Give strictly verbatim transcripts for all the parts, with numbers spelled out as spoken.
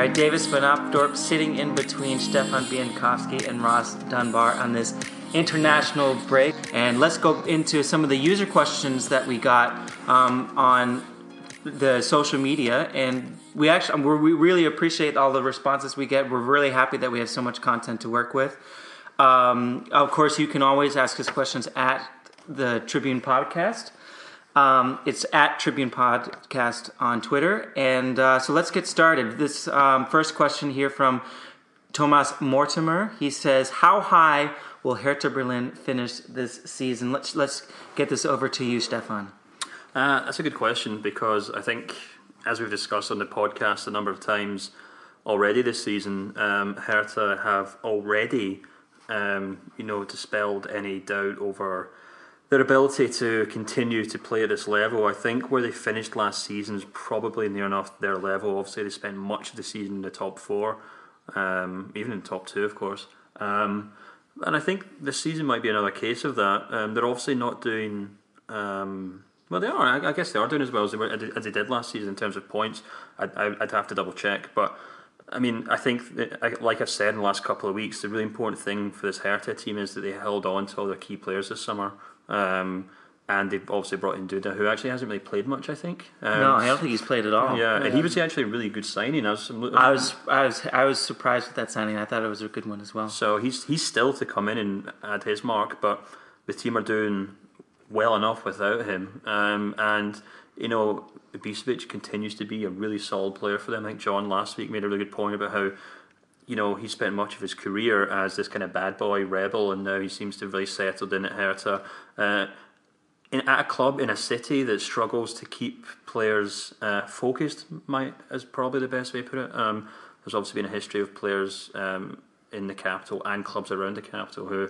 right, Davis Van Opdorp sitting in between Stefan Bienkowski and Ross Dunbar on this international break. And let's go into some of the user questions that we got um, on the social media. And we actually we really appreciate all the responses we get. We're really happy that we have so much content to work with. Um, of course, you can always ask us questions at the Tribune Podcast. Um, it's at Tribune Podcast on Twitter. And uh, so let's get started. This um, first question here from Thomas Mortimer. He says, how high will Hertha Berlin finish this season? Let's let's get this over to you, Stefan. Uh, that's a good question, because I think, as we've discussed on the podcast a number of times already this season, um, Hertha have already, um, you know, dispelled any doubt over their ability to continue to play at this level. I think where they finished last season is probably near enough their level. Obviously, they spent much of the season in the top four, um, even in the top two, of course. Um, and I think this season might be another case of that. Um, they're obviously not doing... Um, well, they are. I, I guess they are doing as well as they, were, as they did last season in terms of points. I'd, I'd have to double check. But, I mean, I think, that, like I've said in the last couple of weeks, the really important thing for this Hertha team is that they held on to all their key players this summer. Um, and they've obviously brought in Duda, who actually hasn't really played much, I think. Um, no, I don't think he's played at all. Yeah, and he was actually a really good signing. I was, I was, I was, I was surprised with that signing. I thought it was a good one as well. So he's he's still to come in and add his mark, but the team are doing well enough without him. Um, and you know, Ibisevic continues to be a really solid player for them. I think John last week made a really good point about how, you know, he spent much of his career as this kind of bad boy rebel, and now he seems to have really settled in at Hertha. Uh, in, at a club in a city that struggles to keep players uh, focused, might is probably the best way to put it. Um, there's obviously been a history of players um, in the capital and clubs around the capital who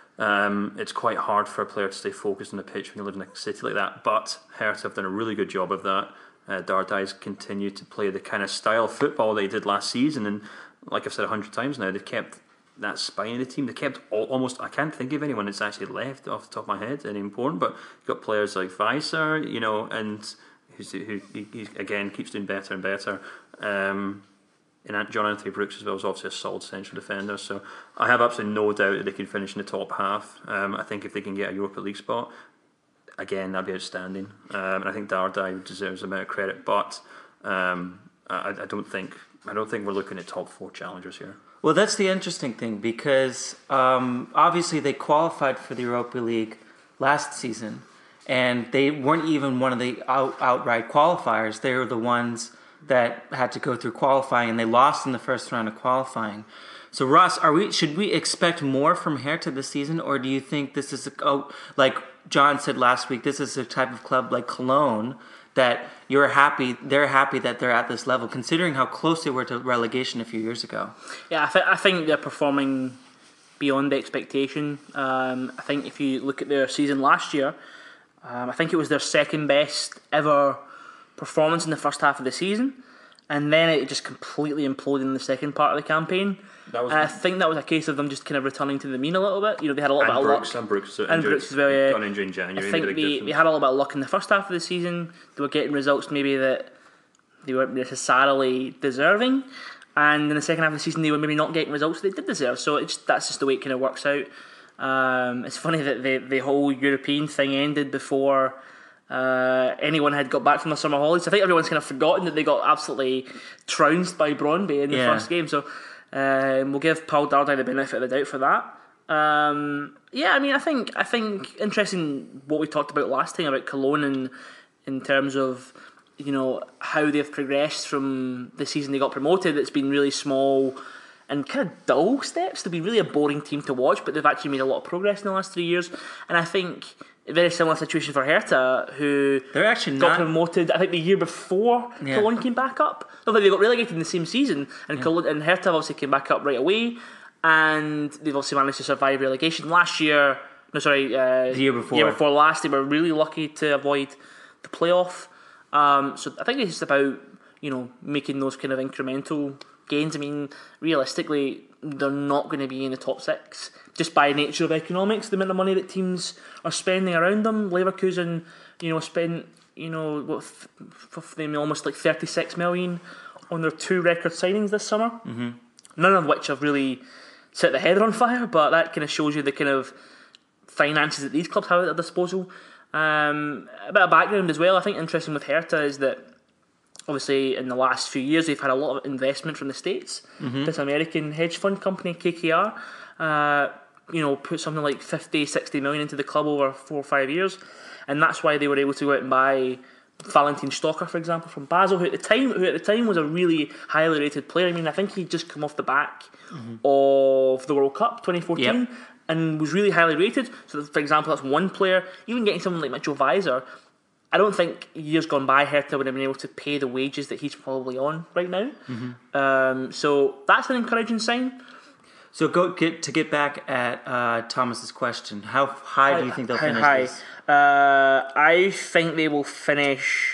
um, it's quite hard for a player to stay focused on the pitch when you live in a city like that. But Hertha have done a really good job of that. Uh, Dardai's continued to play the kind of style of football they did last season, and like I've said a hundred times now, they've kept that spine of the team. They kept all, almost, I can't think of anyone that's actually left off the top of my head, any important, but you've got players like Weiser, you know, and who's, who, he, he again keeps doing better and better. Um, and John Anthony Brooks as well is obviously a solid central defender, so I have absolutely no doubt that they can finish in the top half. Um, I think if they can get a Europa League spot, again, that'd be outstanding. Um, and I think Dardai deserves a amount of credit, but um, I, I don't think I don't think we're looking at top four challengers here. Well, that's the interesting thing, because um, obviously they qualified for the Europa League last season, and they weren't even one of the out, outright qualifiers. They were the ones that had to go through qualifying, and they lost in the first round of qualifying. So, Ross, are we should we expect more from Hertha this season, or do you think this is a, oh, like John said last week, this is a type of club like Cologne that you're happy, they're happy that they're at this level, considering how close they were to relegation a few years ago? Yeah, I, th- I think they're performing beyond expectation. Um, I think if you look at their season last year, um, I think it was their second best ever performance in the first half of the season, and then it just completely imploded in the second part of the campaign. That was and I think that was a case of them just kind of returning to the mean a little bit. You know, they had a little and bit Brooks, of luck. And Brooks, and injured, Brooks as well, yeah. got injured in January. I think they, they had a little bit of luck in the first half of the season. They were getting results maybe that they weren't necessarily deserving, and in the second half of the season they were maybe not getting results they did deserve. So it's that's just the way it kind of works out. Um, it's funny that the the whole European thing ended before Uh, anyone had got back from the summer holidays. I think everyone's kind of forgotten that they got absolutely trounced by Brøndby in the yeah. first game. So um, we'll give Paul Dardai the benefit of the doubt for that. Um, yeah, I mean, I think I think interesting what we talked about last time about Cologne and in terms of, you know, how they've progressed from the season they got promoted. It's been really small and kind of dull steps. They've been really a boring team to watch, but they've actually made a lot of progress in the last three years. And I think a very similar situation for Hertha, who They're actually got not... promoted, I think, the year before Yeah. Cologne came back up. No, but they got relegated in the same season, and Yeah. Cologne and Hertha obviously came back up right away, and they've also managed to survive relegation. Last year, no, sorry, uh, The year before. year before last, they were really lucky to avoid the playoff. Um, so I think it's just about, you know, making those kind of incremental gains. I mean, realistically, they're not going to be in the top six just by nature of economics. The amount of money that teams are spending around them. Leverkusen, you know, spent, you know, what, f- f- almost like thirty-six million on their two record signings this summer. Mm-hmm. None of which have really set the heather on fire, but that kind of shows you the kind of finances that these clubs have at their disposal. Um, a bit of background as well. I think interesting with Hertha is that obviously in the last few years they've had a lot of investment from the States. Mm-hmm. This American hedge fund company, K K R, uh, you know, put something like fifty, sixty million into the club over four or five years, and that's why they were able to go out and buy Valentin Stocker, for example, from Basel, who at the time who at the time was a really highly rated player. I mean, I think he'd just come off the back mm-hmm. of the World Cup twenty fourteen. Yep. And was really highly rated. So, for example, that's one player. Even getting someone like Mitchell Weiser, I don't think years gone by Hertha would have been able to pay the wages that he's probably on right now. Mm-hmm. Um, so that's an encouraging sign. So go get to get back at uh, Thomas's question. How high do you think they'll how finish high? this? Uh, I think they will finish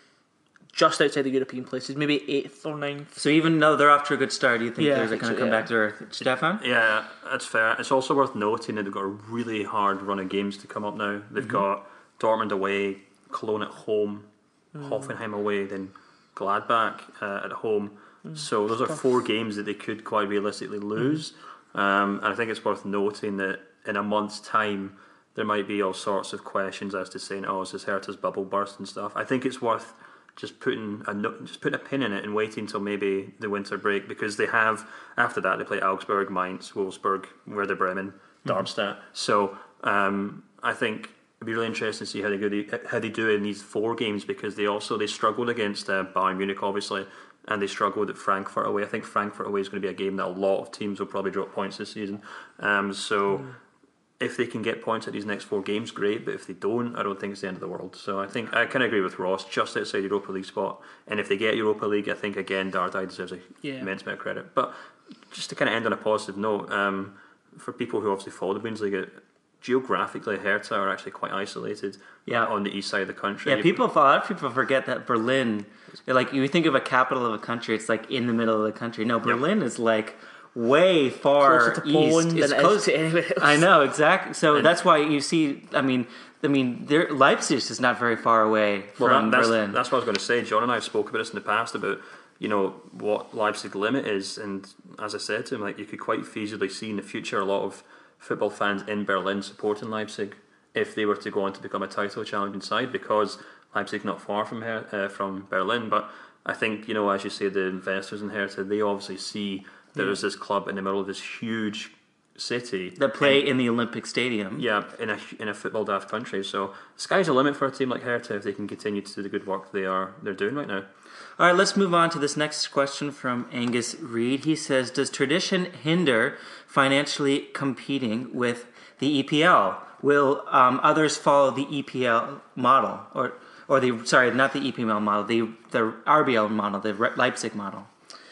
just outside the European places, maybe eighth or ninth. So even though they're off to a good start, do you think Yeah, I they're think going to so, come yeah. back to earth? Stefan? Yeah, that's fair. It's also worth noting that they've got a really hard run of games to come up now. They've mm-hmm. got Dortmund away, Cologne at home, mm. Hoffenheim away, then Gladbach uh, at home. Mm. So those are four games that they could quite realistically lose. Mm. Um, and I think it's worth noting that in a month's time, there might be all sorts of questions as to saying, "Oh, is this Hertha's bubble burst and stuff?" I think it's worth just putting a no, just putting a pin in it and waiting until maybe the winter break, because they have, after that they play Augsburg, Mainz, Wolfsburg, Werder Bremen, Darmstadt. Mm-hmm. So um, I think it'd be really interesting to see how they go, how they do in these four games, because they also they struggled against uh, Bayern Munich obviously, and they struggled at Frankfurt away. I think Frankfurt away is going to be a game that a lot of teams will probably drop points this season. Um, so. Mm. If they can get points at these next four games, great. But if they don't, I don't think it's the end of the world. So I think I kind of agree with Ross, just outside Europa League spot. And if they get Europa League, I think again Dardai deserves a yeah. immense amount of credit. But just to kind of end on a positive note, um, for people who obviously follow the Bundesliga, geographically Hertha are actually quite isolated. Yeah. on the east side of the country. Yeah, people. A lot of people forget that Berlin, like you think of a capital of a country, it's like in the middle of the country. No, Berlin yep. is like way far closer to Poland east. than it is to anywhere else. I know, exactly. So and that's why you see. I mean, I mean, there, Leipzig is not very far away well, from that, that's, Berlin. That's what I was going to say. John and I have spoke about this in the past about you know what Leipzig limit is, and as I said to him, like you could quite feasibly see in the future a lot of football fans in Berlin supporting Leipzig if they were to go on to become a title challenging side, because Leipzig not far from her, uh, from Berlin. But I think you know, as you say, the investors in Hertha, they obviously see. There's this club in the middle of this huge city that play and, in the Olympic Stadium. Yeah, in a in a football daft country. So the sky's the limit for a team like Hertha if they can continue to do the good work they are they're doing right now. All right, let's move on to this next question from Angus Reed. He says, "Does tradition hinder financially competing with the E P L? Will um, others follow the E P L model, or or the sorry, not the E P L model, the the R B L model, the Leipzig model?"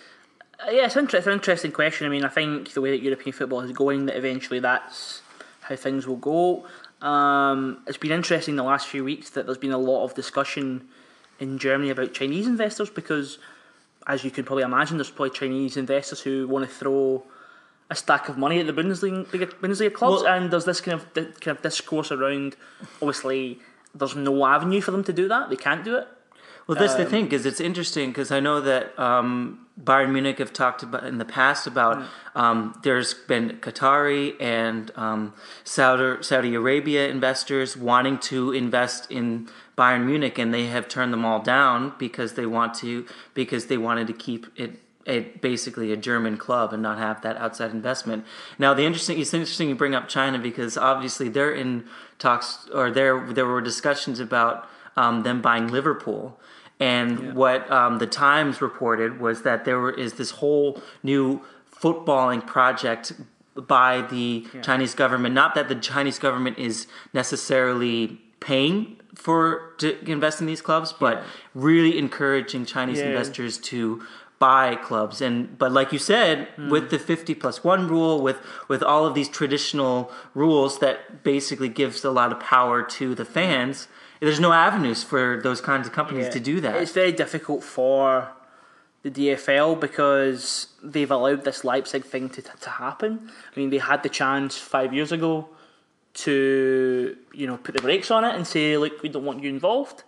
Uh, yeah, it's, inter- it's an interesting question. I mean, I think the way that European football is going, that eventually that's how things will go. Um, it's been interesting the last few weeks that there's been a lot of discussion in Germany about Chinese investors, because, as you can probably imagine, there's probably Chinese investors who want to throw a stack of money at the Bundesliga, Bundesliga clubs, well, and there's this kind of kind of discourse around. Obviously, there's no avenue for them to do that; they can't do it. Well, that's um, the thing, because it's interesting, because I know that um, Bayern Munich have talked about in the past about mm. um, there's been Qatari and um, Saudi, Saudi Arabia investors wanting to invest in Bayern Munich, and they have turned them all down because they want to because they wanted to keep it. It basically a German club and not have that outside investment. Now, the interesting it's interesting you bring up China, because obviously they're in talks, or there there were discussions about um, them buying Liverpool. And yeah. what um, the Times reported was that there were, is this whole new footballing project by the yeah. Chinese government. Not that the Chinese government is necessarily paying for to invest in these clubs, but yeah. really encouraging Chinese yeah. investors to buy clubs. And but like you said, mm. with the fifty plus one rule, with with all of these traditional rules that basically gives a lot of power to the fans. There's no avenues for those kinds of companies yeah. to do that. It's very difficult for the D F L because they've allowed this Leipzig thing to to happen. I mean, they had the chance five years ago to you know put the brakes on it and say, look, we don't want you involved.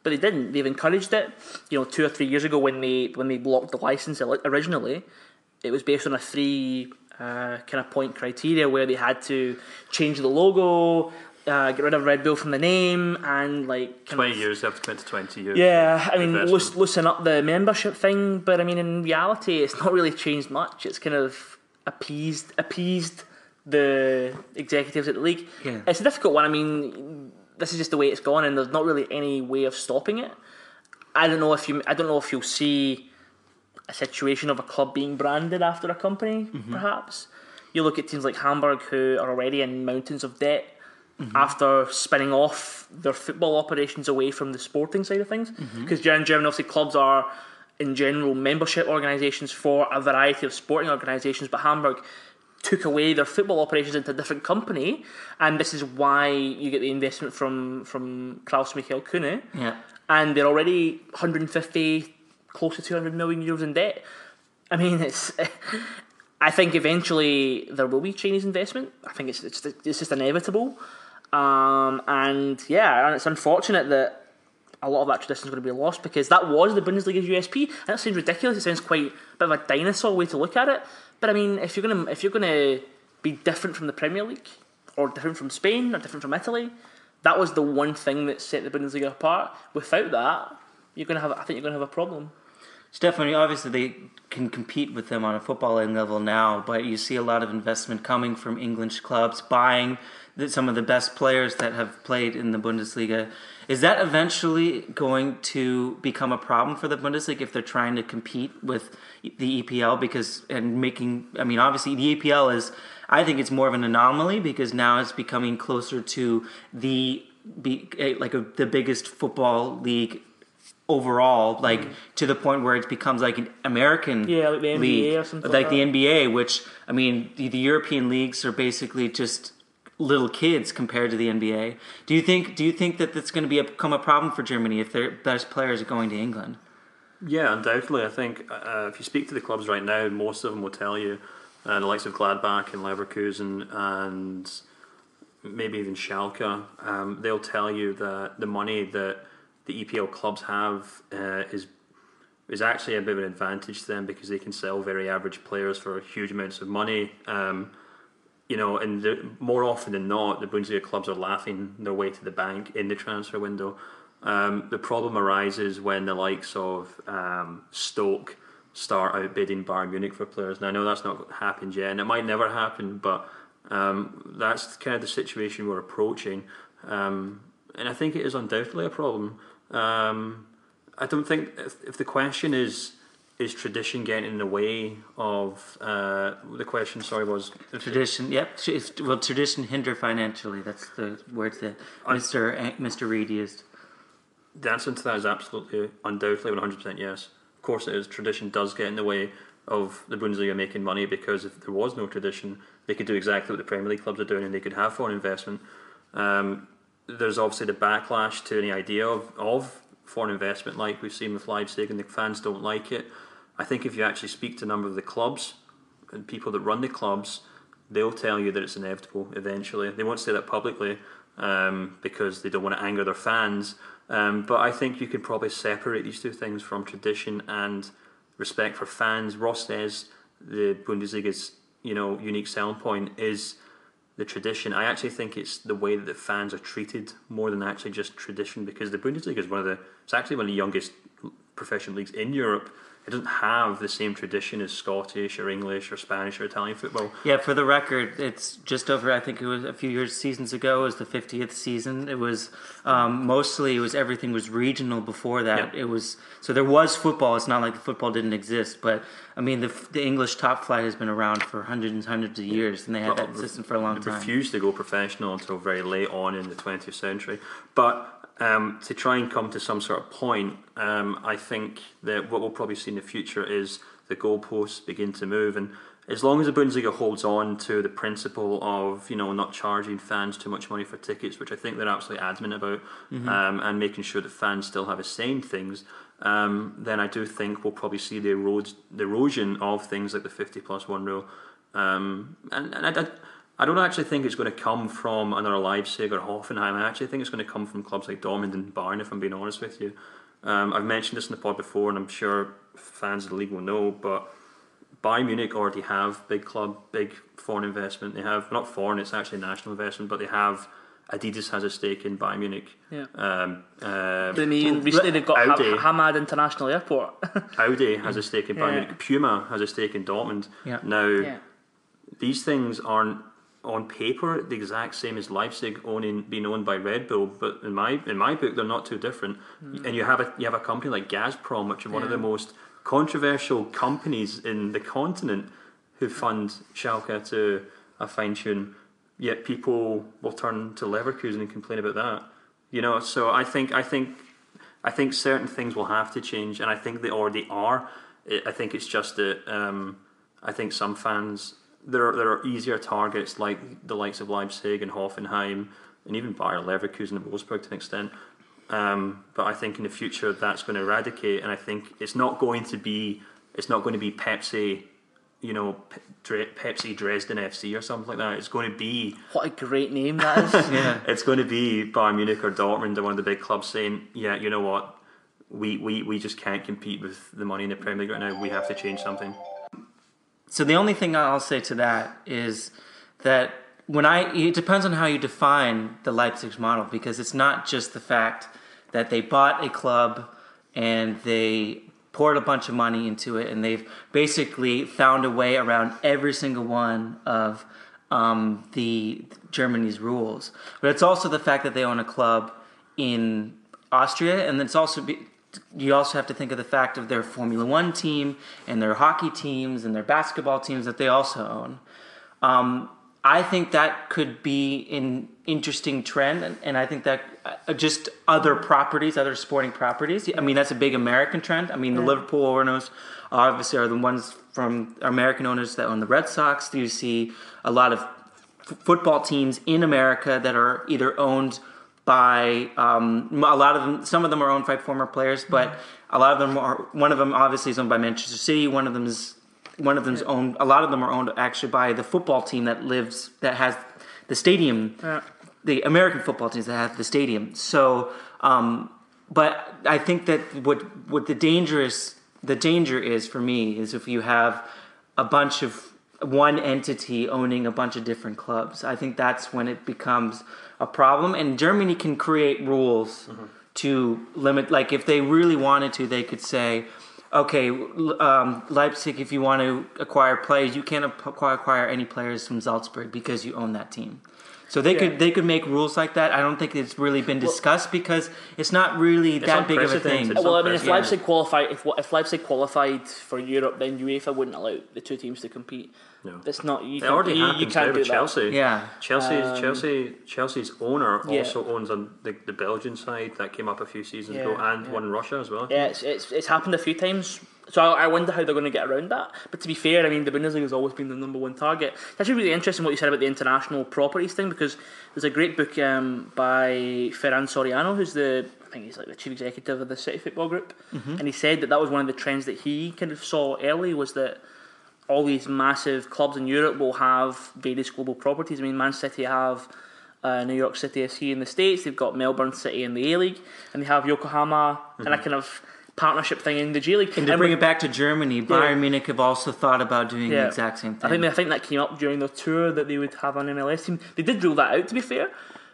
but they didn't. They've encouraged it. You know, two or three years ago when they when they blocked the license originally, it was based on a three uh, kind of point criteria where they had to change the logo, uh, get rid of Red Bull from the name, and like twenty of, years. They have to commit to twenty years. Yeah, I mean, loos- loosen up the membership thing, but I mean, in reality, it's not really changed much. It's kind of appeased appeased the executives at the league. Yeah. It's a difficult one. I mean, this is just the way it's gone, and there's not really any way of stopping it. I don't know if you. I don't know if you'll see a situation of a club being branded after a company. Mm-hmm. Perhaps you look at teams like Hamburg, who are already in mountains of debt mm-hmm. after spinning off their football operations away from the sporting side of things. Because mm-hmm. in Germany, obviously, clubs are in general membership organisations for a variety of sporting organisations, but Hamburg took away their football operations into a different company, and this is why you get the investment from from Klaus-Michael Kühne. Yeah. And they're already one hundred fifty, close to two hundred million euros in debt. I mean, it's. I think eventually there will be Chinese investment. I think it's it's it's just inevitable. Um, and yeah, and it's unfortunate that a lot of that tradition is going to be lost, because that was the Bundesliga's U S P. And that sounds ridiculous. It sounds quite a bit of a dinosaur way to look at it. But I mean, if you're gonna if you're gonna be different from the Premier League, or different from Spain, or different from Italy, that was the one thing that set the Bundesliga apart. Without that, you're gonna have I think you're gonna have a problem. Stephanie, obviously they can compete with them on a footballing level now, but you see a lot of investment coming from English clubs buying the, some of the best players that have played in the Bundesliga. Is that eventually going to become a problem for the Bundesliga if they're trying to compete with the E P L? Because and making, I mean, obviously the E P L is, I think it's more of an anomaly because now it's becoming closer to the be, like a, the biggest football league overall, like mm. to the point where it becomes like an American yeah, like the N B A league, or something like like the that. N B A, which I mean, the, the European leagues are basically just little kids compared to the N B A. Do you think? Do you think that that's going to be a, become a problem for Germany if their best players are going to England? Yeah, undoubtedly. I think uh, if you speak to the clubs right now, most of them will tell you, uh, the likes of Gladbach and Leverkusen and maybe even Schalke, um, they'll tell you that the money that the E P L clubs have uh, is is actually a bit of an advantage to them because they can sell very average players for huge amounts of money. Um, you know, and the, more often than not, the Bundesliga clubs are laughing their way to the bank in the transfer window. Um, the problem arises when the likes of um, Stoke start outbidding Bayern Munich for players. Now, I know that's not happened yet, and it might never happen, but um, that's kind of the situation we're approaching. Um, and I think it is undoubtedly a problem. Um, I don't think if, if the question is is tradition getting in the way of uh, the question. Sorry, was tradition? Yep. Will tradition hinder financially? That's the words that Mister Mister Reid used. The answer to that is absolutely, undoubtedly, one hundred percent yes. Of course, it is. Tradition does get in the way of the Bundesliga making money because if there was no tradition, they could do exactly what the Premier League clubs are doing, and they could have foreign investment. Um, there's obviously the backlash to any idea of, of foreign investment, like we've seen with Leipzig, and the fans don't like it. I think if you actually speak to a number of the clubs and people that run the clubs, they'll tell you that it's inevitable eventually. They won't say that publicly um, because they don't want to anger their fans. Um, but I think you could probably separate these two things from tradition and respect for fans. Ross says the Bundesliga's you know unique selling point is the tradition. I actually think it's the way that the fans are treated more than actually just tradition, because the Bundesliga is one of the it's actually one of the youngest professional leagues in Europe. It doesn't have the same tradition as Scottish or English or Spanish or Italian football. Yeah, for the record, it's just over, I think it was a few years, seasons ago, it was the fiftieth season. It was, um, mostly, it was everything was regional before that. Yeah. It was, so there was football, it's not like the football didn't exist, but, I mean, the the English top flight has been around for hundreds and hundreds of years, and they had that system for a long time. They refused to go professional until very late on in the twentieth century. But Um, to try and come to some sort of point, um, I think that what we'll probably see in the future is the goalposts begin to move, and as long as the Bundesliga holds on to the principle of you know not charging fans too much money for tickets, which I think they're absolutely adamant about, mm-hmm. um, and making sure that fans still have a say in things, um, then I do think we'll probably see the, erode, the erosion of things like the fifty plus one rule, um, and, and I, I don't actually think it's going to come from another Leipzig or Hoffenheim. I actually think it's going to come from clubs like Dortmund and Bayern, if I'm being honest with you. Um, I've mentioned this in the pod before, and I'm sure fans of the league will know, but Bayern Munich already have big club, big foreign investment. They have, not foreign, it's actually national investment, but they have, Adidas has a stake in Bayern Munich. Yeah. Um, uh, I mean, recently they've got Audi. ha- Hamad International Airport. Audi has a stake in Bayern Yeah. Munich. Puma has a stake in Dortmund. Yeah. Now, yeah. these things aren't on paper the exact same as Leipzig owning being owned by Red Bull, but in my in my book they're not too different. Mm. And you have a you have a company like Gazprom, which is one yeah. of the most controversial companies in the continent, who fund Schalke to a fine tune. Yet people will turn to Leverkusen and complain about that. You know, so I think I think I think certain things will have to change, and I think they already are. I think it's just that um, I think some fans. There are, there are easier targets like the likes of Leipzig and Hoffenheim and even Bayer Leverkusen and Wolfsburg to an extent. Um, but I think in the future that's going to eradicate, and I think it's not going to be it's not going to be Pepsi, you know, Pepsi Dresden F C or something like that. It's going to be what a great name that is. yeah, it's going to be Bayern Munich or Dortmund or one of the big clubs saying, yeah, you know what, we we we just can't compete with the money in the Premier League right now. We have to change something. So the only thing I'll say to that is that when I it depends on how you define the Leipzig model, because it's not just the fact that they bought a club and they poured a bunch of money into it and they've basically found a way around every single one of um, the Germany's rules, but it's also the fact that they own a club in Austria, and it's also be, you also have to think of the fact of their Formula One team and their hockey teams and their basketball teams that they also own. Um, I think that could be an interesting trend, and, and I think that uh, just other properties, other sporting properties. I mean, that's a big American trend. I mean, the Yeah. Liverpool owners obviously are the ones from American owners that own the Red Sox. You see a lot of f- football teams in America that are either owned by um, a lot of them. Some of them are owned by former players, but a lot of them are. One of them obviously is owned by Manchester City. One of them is one of them's owned. A lot of them are owned actually by the football team that lives that has the stadium. Yeah. The American football teams that have the stadium. So, um, but I think that what what the dangerous the danger is for me is if you have a bunch of one entity owning a bunch of different clubs. I think that's when it becomes a problem. And Germany can create rules mm-hmm. to limit, like if they really wanted to, they could say, okay, um, Leipzig, if you want to acquire players, you can't acquire, acquire any players from Salzburg because you own that team. So they yeah. could they could make rules like that. I don't think it's really been discussed well, because it's not really it's that big of a thing. Well, I mean, if Leipzig yeah. qualified, if if Leipzig qualified for Europe, then UEFA wouldn't allow the two teams to compete. No, it's not. You it can, already you, happens you can't with do Chelsea. That. Yeah, Chelsea, um, Chelsea, Chelsea's owner yeah. also owns on the, the Belgian side that came up a few seasons yeah, ago, and yeah. one in Russia as well. Yeah, it's, it's it's happened a few times. So I, I wonder how they're going to get around that. But to be fair, I mean, the Bundesliga has always been the number one target. It's actually really interesting what you said about the international properties thing, because there's a great book um, by Ferran Soriano, who's the I think he's like the chief executive of the City Football Group, mm-hmm. and he said that that was one of the trends that he kind of saw early, was that all these massive clubs in Europe will have various global properties. I mean, Man City have uh, New York City F C in the States, they've got Melbourne City in the A-League, and they have Yokohama mm-hmm. and a kind of partnership thing in the G League. And to and bring we, it back to Germany, Bayern yeah. Munich have also thought about doing yeah. the exact same thing. I think I think that came up during their tour, that they would have an M L S team. They did rule that out, to be fair.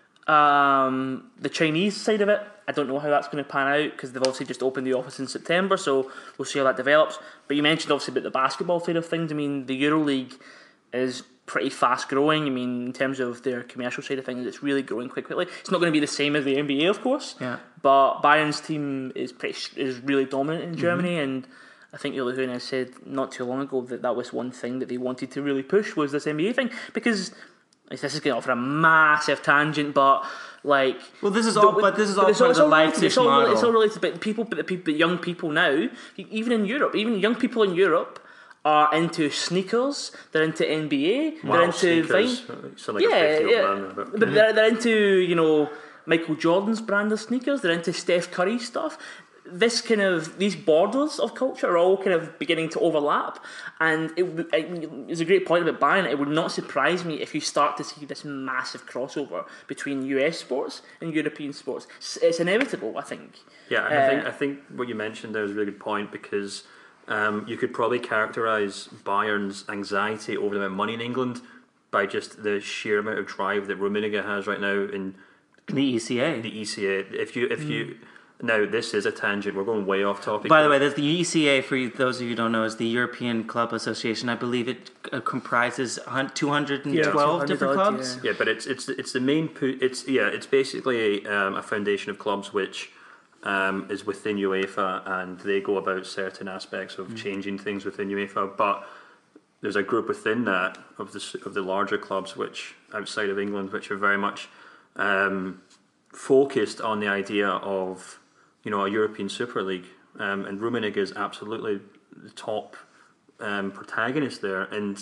Um, the Chinese side of it, I don't know how that's going to pan out, because they've obviously just opened the office in September, so we'll see how that develops. But you mentioned obviously about the basketball side of things. I mean, the EuroLeague is pretty fast growing. I mean, in terms of their commercial side of things, it's really growing quite quickly. It's not going to be the same as the N B A, of course. Yeah. But Bayern's team is pretty is really dominant in Germany, mm-hmm. and I think Uli Hoeneß said not too long ago that that was one thing that they wanted to really push, was this N B A thing, because this is going off on a massive tangent, but like, well, this is all, the, but this is all part of the Leipzig model. It's all related, but people, but the people, but young people now, even in Europe, even young people in Europe are into sneakers. They're into N B A. Wow, they're into sneakers. Vine. Like yeah, yeah. Man, but but they're, they're into, you know, Michael Jordan's brand of sneakers. They're into Steph Curry stuff. this kind of these borders of culture are all kind of beginning to overlap, and it, it it's a great point about Bayern. It would not surprise me if you start to see this massive crossover between U S sports and European sports. It's, it's inevitable, I think. Yeah, and uh, I think I think what you mentioned there is a really good point, because um, you could probably characterise Bayern's anxiety over the amount of money in England by just the sheer amount of drive that Rummenigge has right now in The E C A. the E C A. If you if mm. you Now, this is a tangent. We're going way off topic. By the way, the E C A, for those of you who don't know, is the European Club Association. I believe it uh, comprises two hundred twelve yeah, different clubs. Yeah. yeah, but it's it's it's the main. It's yeah, it's basically um, a foundation of clubs which um, is within UEFA, and they go about certain aspects of mm. changing things within UEFA. But there's a group within that of the of the larger clubs, which outside of England, which are very much um, focused on the idea of, you know, a European Super League, um, and Rummenigge is absolutely the top um, protagonist there. And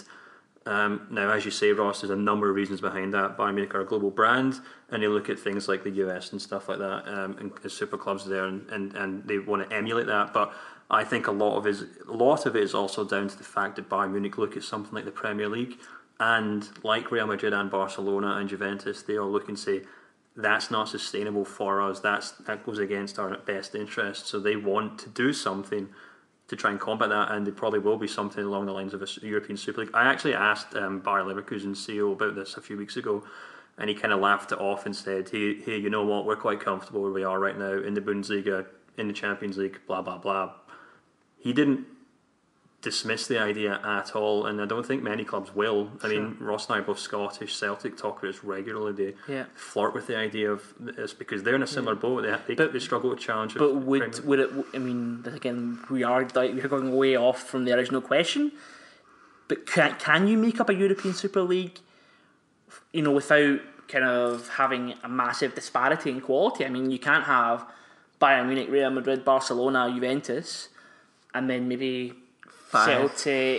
um, now, as you say, Ross, there's a number of reasons behind that. Bayern Munich are a global brand, and they look at things like the U S and stuff like that, um, and, and super clubs there, and, and, and they want to emulate that. But I think a lot of it is, a lot of it is also down to the fact that Bayern Munich look at something like the Premier League, and like Real Madrid and Barcelona and Juventus, they all look and say, that's not sustainable for us. That's that goes against our best interests. So they want to do something to try and combat that, and there probably will be something along the lines of a European Super League. I actually asked um, Bayer Leverkusen's C E O about this a few weeks ago, and he kind of laughed it off and said, "Hey, hey, you know what? We're quite comfortable where we are right now in the Bundesliga, in the Champions League, blah blah blah." He didn't dismiss the idea at all, and I don't think many clubs will. I sure. mean, Ross and I are both Scottish. Celtic talk about this regularly. They yeah. flirt with the idea of this because they're in a similar yeah. boat. They, they, but, they struggle to challenge. But would would it? I mean, again, we are like we're going way off from the original question. But can can you make up a European Super League, you know, without kind of having a massive disparity in quality? I mean, you can't have Bayern Munich, Real Madrid, Barcelona, Juventus, and then maybe Celtic,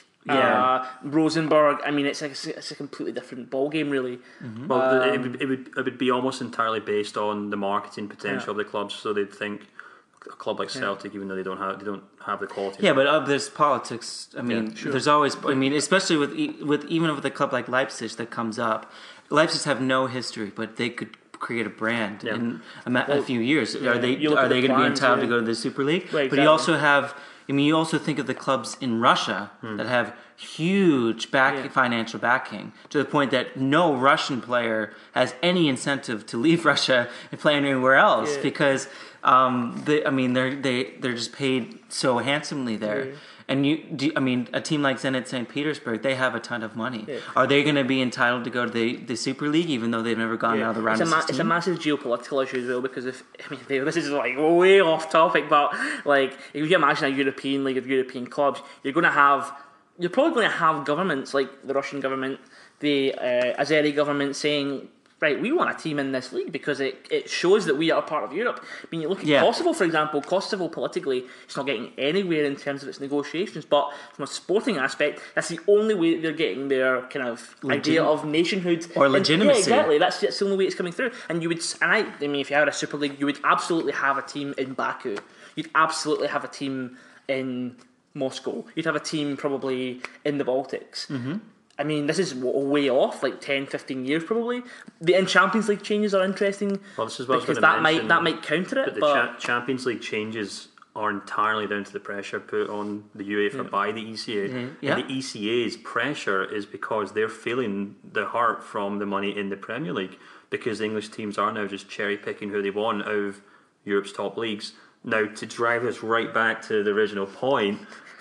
yeah. uh, Rosenborg. I mean, it's a, it's a completely different ball game, really. Mm-hmm. Well, um, it, would, it would it would be almost entirely based on the marketing potential yeah. of the clubs. So they'd think a club like Celtic, yeah. even though they don't have they don't have the quality. Yeah, but uh, there's politics. I mean, yeah, sure. there's always. I mean, especially with with even with a club like Leipzig that comes up. Leipzig have no history, but they could create a brand yeah. in a, ma- well, a few years. Yeah, are they are they going to be entitled yeah. to go to the Super League? Right, exactly. But you also have. I mean, you also think of the clubs in Russia hmm. that have huge back yeah. financial backing to the point that no Russian player has any incentive to leave Russia and play anywhere else yeah. because, um, they, I mean, they're they they're just paid so handsomely there. Yeah. And you, do, I mean, a team like Zenit Saint Petersburg, they have a ton of money. Yeah. Are they going to be entitled to go to the, the Super League, even though they've never gone yeah. out of the round it's of a ma- sixteen? It's a massive geopolitical issue as well, because if I mean, this is like way off topic, but like if you imagine a European league of European clubs, you're going to have, you're probably going to have governments like the Russian government, the uh, Azeri government saying, right, we want a team in this league because it, it shows that we are part of Europe. I mean, you look at yeah. Kosovo, for example. Kosovo, politically, it's not getting anywhere in terms of its negotiations, but from a sporting aspect, that's the only way they're getting their kind of Legit- idea of nationhood. Or legitimacy. And, yeah, exactly. That's, that's the only way it's coming through. And you would, and I, I mean, if you had a Super League, you would absolutely have a team in Baku. You'd absolutely have a team in Moscow. You'd have a team probably in the Baltics. Mm-hmm. I mean, this is way off, like ten, fifteen years probably. The in Champions League changes are interesting. Well, this is what because I was that mention, might that might counter it. But the but cha- Champions League changes are entirely down to the pressure put on the UEFA yeah. by the E C A. Yeah. Yeah. And the E C A's pressure is because they're feeling the hurt from the money in the Premier League, because English teams are now just cherry picking who they want out of Europe's top leagues. Now, to drive us right back to the original point.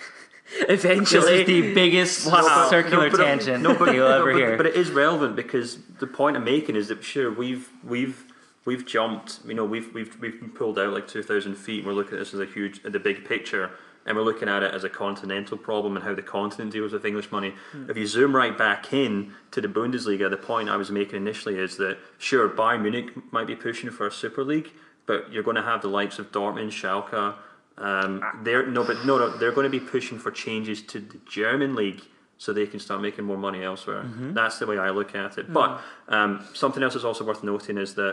Eventually, this is the biggest wow. circular no, tangent no, but, you'll ever no, but, hear. But it is relevant, because the point I'm making is that sure we've we've we've jumped. You know, we've we've we've been pulled out like two thousand feet. And we're looking at this as a huge, the big picture, and we're looking at it as a continental problem and how the continent deals with English money. Hmm. If you zoom right back in to the Bundesliga, the point I was making initially is that sure Bayern Munich might be pushing for a Super League, but you're going to have the likes of Dortmund, Schalke. Um, they're no, but no, no, they're going to be pushing for changes to the German league so they can start making more money elsewhere. Mm-hmm. That's the way I look at it. Mm. But um, something else that's also worth noting is that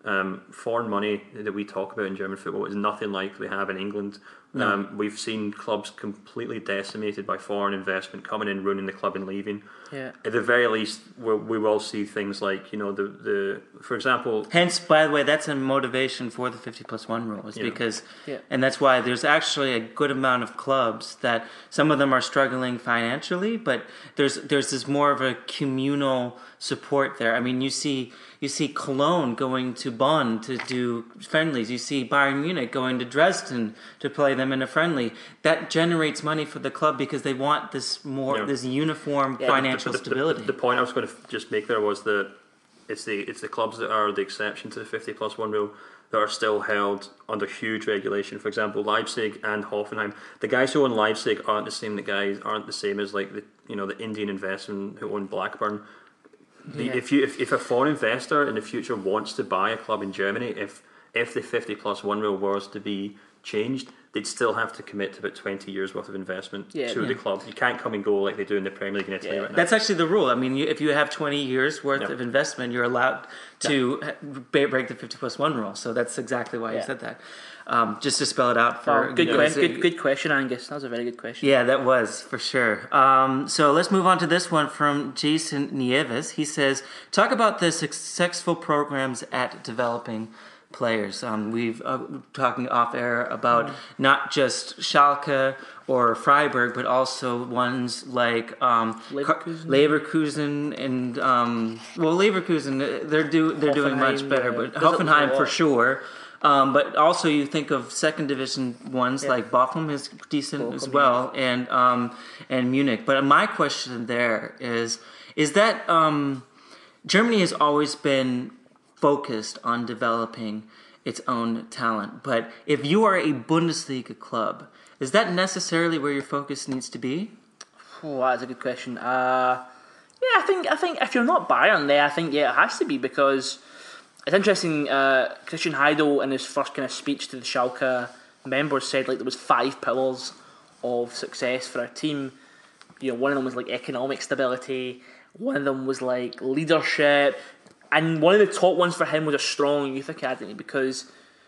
Um, foreign money that we talk about in German football is nothing like they have in England. No. Um, we've seen clubs completely decimated by foreign investment coming in, ruining the club and leaving. Yeah. At the very least, we'll, we will see things like, you know, the, the for example... Hence, by the way, that's a motivation for the fifty plus one rule, is Yeah. because, Yeah. and that's why there's actually a good amount of clubs that some of them are struggling financially, but there's there's this more of a communal support there. I mean, you see you see Cologne going to Bonn to do friendlies. You see Bayern Munich going to Dresden to play them in a friendly. That generates money for the club because they want this more Yeah. this uniform Yeah. financial the, the, stability. The, the point I was going to just make there was that it's the it's the clubs that are the exception to the fifty plus one rule that are still held under huge regulation. For example, Leipzig and Hoffenheim. The guys who own Leipzig aren't the same. The guys aren't the same as like the you know the Indian investment who own Blackburn. The, Yeah. If you if, if a foreign investor in the future wants to buy a club in Germany, if if the fifty plus one rule was to be changed, they'd still have to commit to about twenty years worth of investment Yeah, to yeah. the club. You can't come and go like they do in the Premier League in Italy Yeah. right now. That's actually the rule. I mean, you, if you have twenty years worth Yeah. of investment, you're allowed to ba- break the fifty plus one rule. So that's exactly why you Yeah. said that. Um, just to spell it out for Oh, good, you que- know, good, good question, Angus. That was a very good question. Yeah, that was for sure. Um, so let's move on to this one from Jason Nieves. He says, "Talk about the successful programs at developing players." Um, we've uh, talking off air about not just Schalke or Freiburg, but also ones like um, Car- Leverkusen. Leverkusen and um, well, Leverkusen uh, they're do they're doing much Hoffenheim, better, yeah. but Doesn't look a Hoffenheim for lot. sure. Um, but also you think of second division ones Yeah. like Bochum is decent as Bochum, well, and um, and Munich. But my question there is: is that um, Germany has always been focused on developing its own talent, but if you are a Bundesliga club, is that necessarily where your focus needs to be? Oh, that's a good question. Uh, yeah, I think I think if you're not Bayern there, I think yeah, it has to be because it's interesting. Uh, Christian Heidel in his first kind of speech to the Schalke members said like there was five pillars of success for our team. You know, one of them was like economic stability. One of them was like leadership, and one of the top ones for him was a strong youth academy because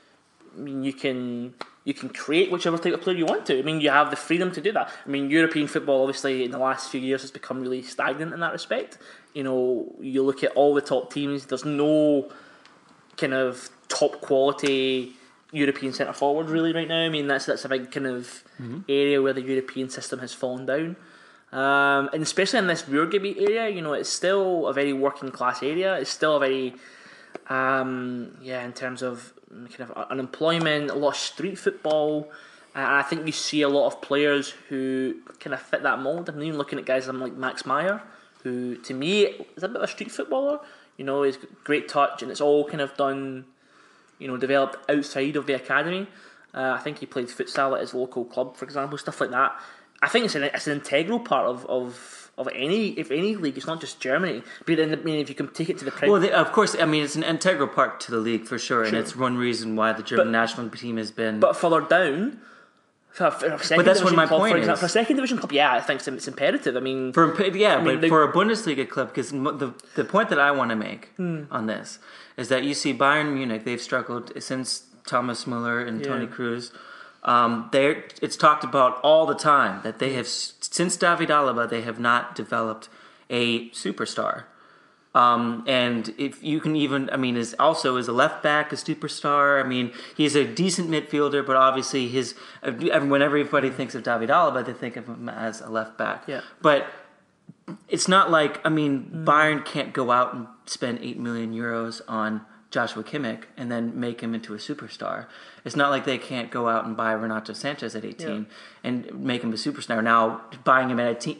I mean you can. You can create whichever type of player you want to. I mean, you have the freedom to do that. I mean, European football, obviously, in the last few years has become really stagnant in that respect. You know, you look at all the top teams, there's no kind of top quality European centre forward really right now. I mean, that's that's a big kind of mm-hmm. area where the European system has fallen down. Um, and especially in this Ruhrgebiet area, you know, it's still a very working class area. It's still a very, um, yeah, in terms of kind of unemployment, a lot of street football, and I think you see a lot of players who kind of fit that mould. I'm even looking at guys like Max Meyer, who to me is a bit of a street footballer. You know, he's got great touch, and it's all kind of done, you know, developed outside of the academy. Uh, I think he played futsal at his local club, for example, stuff like that. I think it's an it's an integral part of of. Of any, if any league, it's not just Germany. But then, I mean, if you can take it to the Premier, well, they, of course, I mean it's an integral part to the league for sure, Sure. and it's one reason why the German But- national team has been. but further down, for a, for a second But that's what division my club, point for is. example, for a second division club, yeah, I think it's, it's imperative. I mean, For yeah, I mean, but the- for a Bundesliga club, because the the point that I want to make Hmm. on this is that you see Bayern Munich, they've struggled since Thomas Müller and Toni Yeah. Kroos. Um, they it's talked about all the time that they have since David Alaba they have not developed a superstar. Um, and if you can even, I mean, is also is a left back a superstar? I mean, he's a decent midfielder, but obviously his when everybody thinks of David Alaba, they think of him as a left back. Yeah. But it's not like I mean, Bayern can't go out and spend eight million euros on Joshua Kimmich and then make him into a superstar. It's not like they can't go out and buy Renato Sanchez at eighteen Yeah. and make him a superstar. Now, buying him at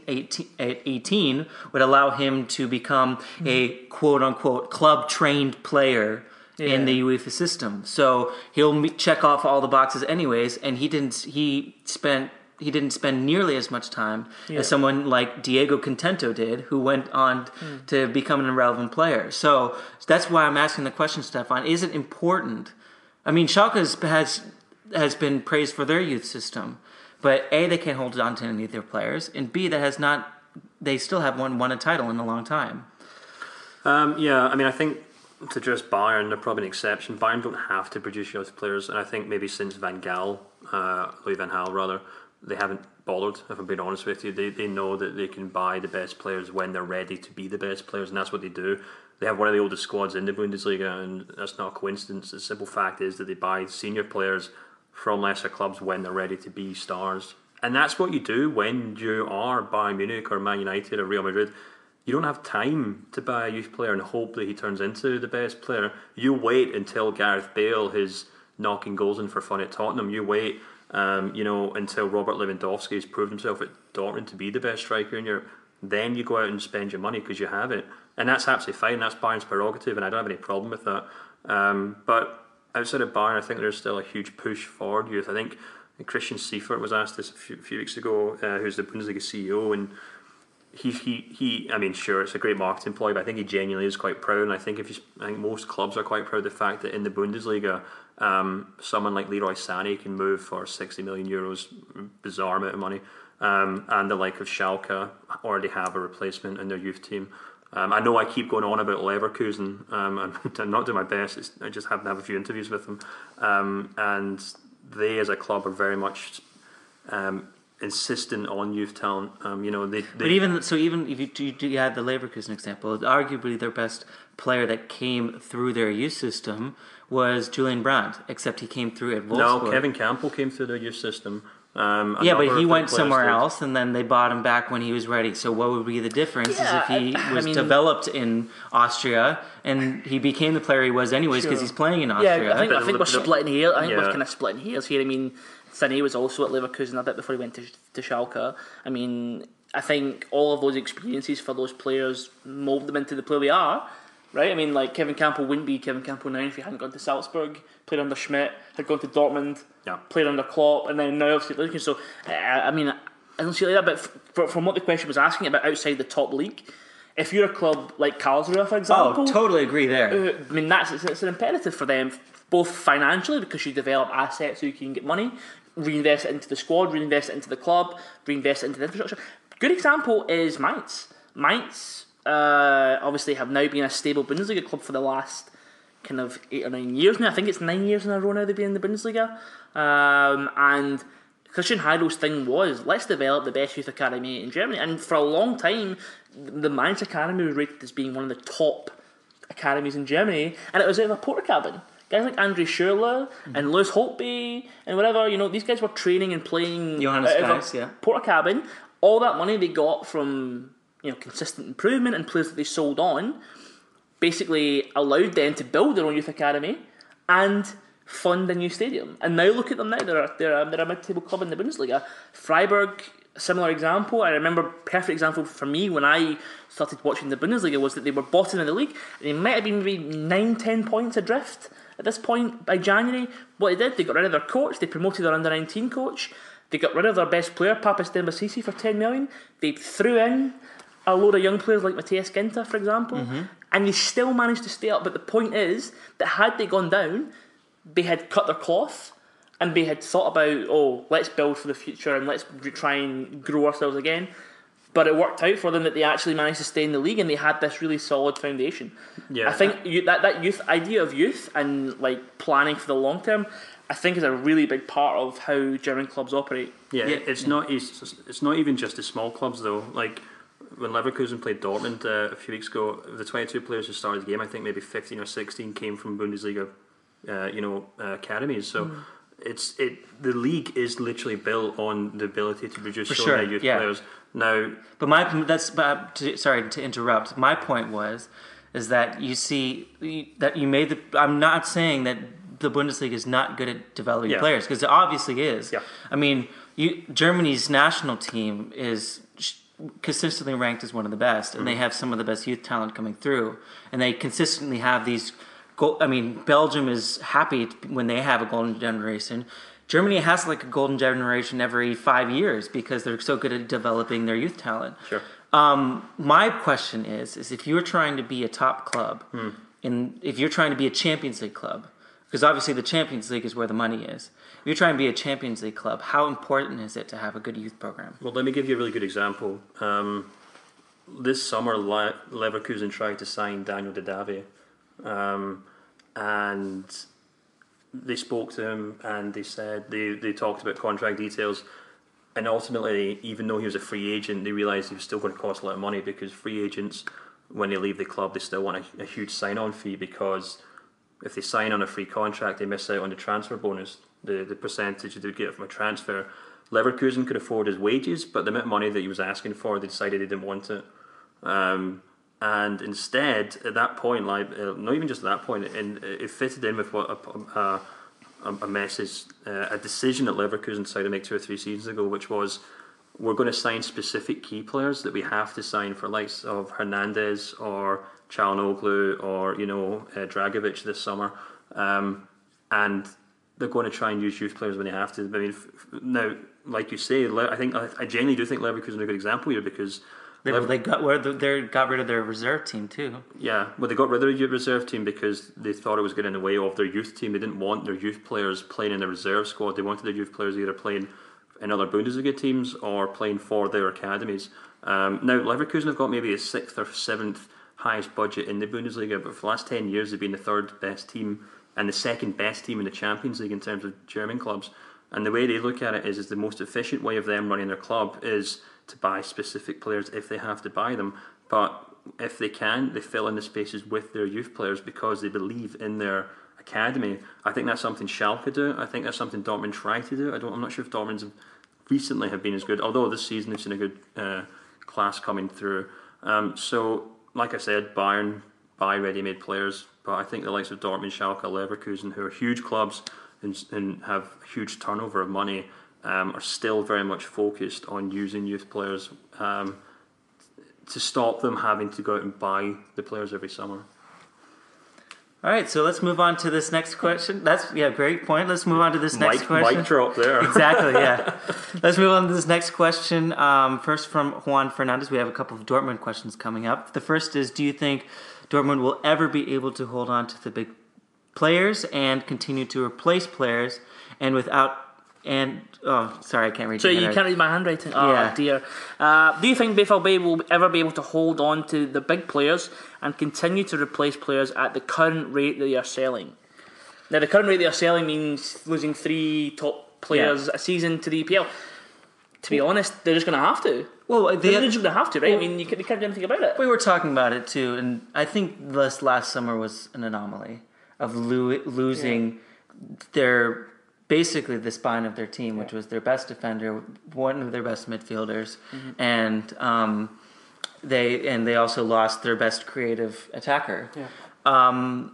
eighteen would allow him to become a quote-unquote club-trained player in Yeah. the UEFA system. So he'll me- check off all the boxes anyways, and he didn't. He spent. He didn't spend nearly as much time Yeah. as someone like Diego Contento did, who went on Hmm. to become an irrelevant player. So that's why I'm asking the question, Stefan. Is it important? I mean, Schalke has has, has been praised for their youth system, but A, they can't hold on to any of their players, and B, that has not. They still have won won a title in a long time. Um, yeah, I mean, I think to just Bayern, they're probably an exception. Bayern don't have to produce youth players, and I think maybe since Van Gaal, uh, Louis Van Gaal rather, they haven't bothered, if I'm being honest with you. They they know that they can buy the best players when they're ready to be the best players, and that's what they do. They have one of the oldest squads in the Bundesliga, and that's not a coincidence. The simple fact is that they buy senior players from lesser clubs when they're ready to be stars. And that's what you do when you are Bayern Munich or Man United or Real Madrid. You don't have time to buy a youth player and hope that he turns into the best player. You wait until Gareth Bale is knocking goals in for fun at Tottenham. You wait, um, you know, until Robert Lewandowski has proved himself at Dortmund to be the best striker in Europe. Then you go out and spend your money because you have it, and that's absolutely fine. That's Bayern's prerogative, and I don't have any problem with that. Um, but outside of Bayern, I think there's still a huge push forward youth. I think Christian Seifert was asked this a few, few weeks ago, uh, who's the Bundesliga C E O, and. He, he, he. I mean, sure, it's a great marketing ploy, but I think he genuinely is quite proud. And I think if you, I think most clubs are quite proud of the fact that in the Bundesliga, um, someone like Leroy Sané can move for sixty million euros, bizarre amount of money, um, and the like of Schalke already have a replacement in their youth team. Um, I know I keep going on about Leverkusen. Um, I'm not doing my best. It's, I just happen to have a few interviews with them, um, and they, as a club, are very much. Um, insistent on youth talent. Um, you know, they, they. But even so, even if you, you, you had the Leverkusen example, arguably their best player that came through their youth system was Julian Brandt, except he came through at Wolfsburg. No, Kevin Campbell came through their youth system. Um, yeah, but he went somewhere did. else, and then they bought him back when he was ready. So what would be the difference? Yeah, is if he I, was I mean, developed in Austria and he became the player he was anyways because sure. he's playing in Austria. Yeah, I think, I think we're splitting hairs. I think yeah. we're kind of splitting hairs here. I mean, Sané was also at Leverkusen a bit before he went to, to Schalke. I mean, I think all of those experiences for those players mould them into the player they are. Right, I mean, like Kevin Campbell wouldn't be Kevin Campbell now if he hadn't gone to Salzburg, played under Schmidt, had gone to Dortmund, yeah. played under Klopp, and then now obviously Leverkusen. So, uh, I mean, I don't see it like that. But f- from what the question was asking about outside the top league, if you're a club like Karlsruhe, for example, oh, totally agree there. Uh, I mean, that's it's, it's an imperative for them, both financially because you develop assets so you can get money, reinvest it into the squad, reinvest it into the club, reinvest it into the infrastructure. Good example is Mainz. Mainz. Uh, obviously have now been a stable Bundesliga club for the last kind of eight or nine years now. I think it's nine years in a row now they've been in the Bundesliga. Um, and Christian Heidel's thing was, let's develop the best youth academy in Germany. And for a long time, the Mainz Academy was rated as being one of the top academies in Germany. And it was out of a porter cabin. Guys like Andre Schürrle mm-hmm. and Lewis Holtby and whatever, you know, these guys were training and playing Johannes Geis, yeah. porter cabin. All that money they got from... you know, consistent improvement and players that they sold on basically allowed them to build their own youth academy and fund a new stadium. And now look at them now, they're a, they're a, they're a mid-table club in the Bundesliga. Freiburg, similar example. I remember, perfect example for me when I started watching the Bundesliga was that they were bottom of the league. They might have been maybe nine, ten points adrift at this point by January. What they did, they got rid of their coach, they promoted their under nineteen coach, they got rid of their best player, Papas Dembasisi, for ten million. They threw in a load of young players like Matthias Ginter, for example, mm-hmm. and they still managed to stay up. But the point is that had they gone down, they had cut their cloth and they had thought about, oh, let's build for the future and let's try and grow ourselves again. But it worked out for them that they actually managed to stay in the league and they had this really solid foundation. Yeah, I think you, that that youth idea of youth and like planning for the long term, I think is a really big part of how German clubs operate. Yeah, yeah. it's yeah. not it's, it's not even just the small clubs though. Like when Leverkusen played Dortmund uh, a few weeks ago, the twenty-two players who started the game, I think maybe fifteen or sixteen came from Bundesliga, uh, you know, uh, academies. So mm. it's it. The league is literally built on the ability to produce For so sure. many youth yeah. players. Now, but my that's but to, sorry to interrupt. My point was is that you see that you made the. I'm not saying that the Bundesliga is not good at developing yeah. players because it obviously is. Yeah. I mean, you Germany's national team is consistently ranked as one of the best, and mm-hmm. they have some of the best youth talent coming through, and they consistently have these. Go- I mean, Belgium is happy when they have a golden generation. Germany has like a golden generation every five years because they're so good at developing their youth talent. Sure. Um, my question is: is if you're trying to be a top club, mm. and if you're trying to be a Champions League club, because obviously the Champions League is where the money is. If you're trying to be a Champions League club, how important is it to have a good youth program? Well, let me give you a really good example. Um, this summer, Le- Leverkusen tried to sign Daniel Dadave um, and they spoke to him and they said they, they talked about contract details, and ultimately, even though he was a free agent, they realised he was still going to cost a lot of money, because free agents, when they leave the club, they still want a, a huge sign-on fee, because if they sign on a free contract, they miss out on the transfer bonus, the, the percentage they get from a transfer. Leverkusen could afford his wages, but the amount of money that he was asking for, they decided they didn't want it. Um, and instead, at that point, like uh, not even just at that point, and it fitted in with what a, a, a message, uh, a decision that Leverkusen decided to make two or three seasons ago, which was, we're going to sign specific key players that we have to sign for, likes of Hernandez or Çalhanoğlu or you know uh, Dragovic this summer, um, and they're going to try and use youth players when they have to. I mean, now, like you say, I think I genuinely do think Leverkusen are a good example here, because they, Lever- they got where they got rid of their reserve team too. Yeah, well, they got rid of their reserve team because they thought it was getting in the way of their youth team. They didn't want their youth players playing in the reserve squad. They wanted their youth players either playing in other Bundesliga teams or playing for their academies. Um, now, Leverkusen have got maybe a sixth or seventh highest budget in the Bundesliga, but for the last ten years they've been the third best team and the second best team in the Champions League in terms of German clubs. And the way they look at it is, is the most efficient way of them running their club is to buy specific players if they have to buy them. But if they can, they fill in the spaces with their youth players because they believe in their academy. I think that's something Schalke do. I think that's something Dortmund try to do. I don't. I'm not sure if Dortmund's recently have been as good, although this season they've seen a good uh, class coming through. Um, so, like I said, Bayern buy ready-made players, but I think the likes of Dortmund, Schalke, Leverkusen, who are huge clubs and, and have huge turnover of money, um, are still very much focused on using youth players um, to stop them having to go out and buy the players every summer. All right, so let's move on to this next question. That's yeah, great point. Let's move on to this next mic, question. Mic drop there. Exactly, yeah. Let's move on to this next question. Um, first from Juan Fernandez. We have a couple of Dortmund questions coming up. The first is, do you think Dortmund will ever be able to hold on to the big players and continue to replace players and without... And oh, sorry, I can't read. So you can't read my handwriting. Oh yeah. dear. Uh, do you think B V B will ever be able to hold on to the big players and continue to replace players at the current rate that they are selling? Now, the current rate they are selling means losing three top players yeah. a season to the E P L. To be honest, they're just going to have to. Well, they, they're just going to have to, right? Well, I mean, you can't, you can't do anything about it. We were talking about it too, and I think this last summer was an anomaly of lo- losing yeah. their. Basically the spine of their team, yeah. which was their best defender, one of their best midfielders, mm-hmm. and um, they and they also lost their best creative attacker. Yeah. Um,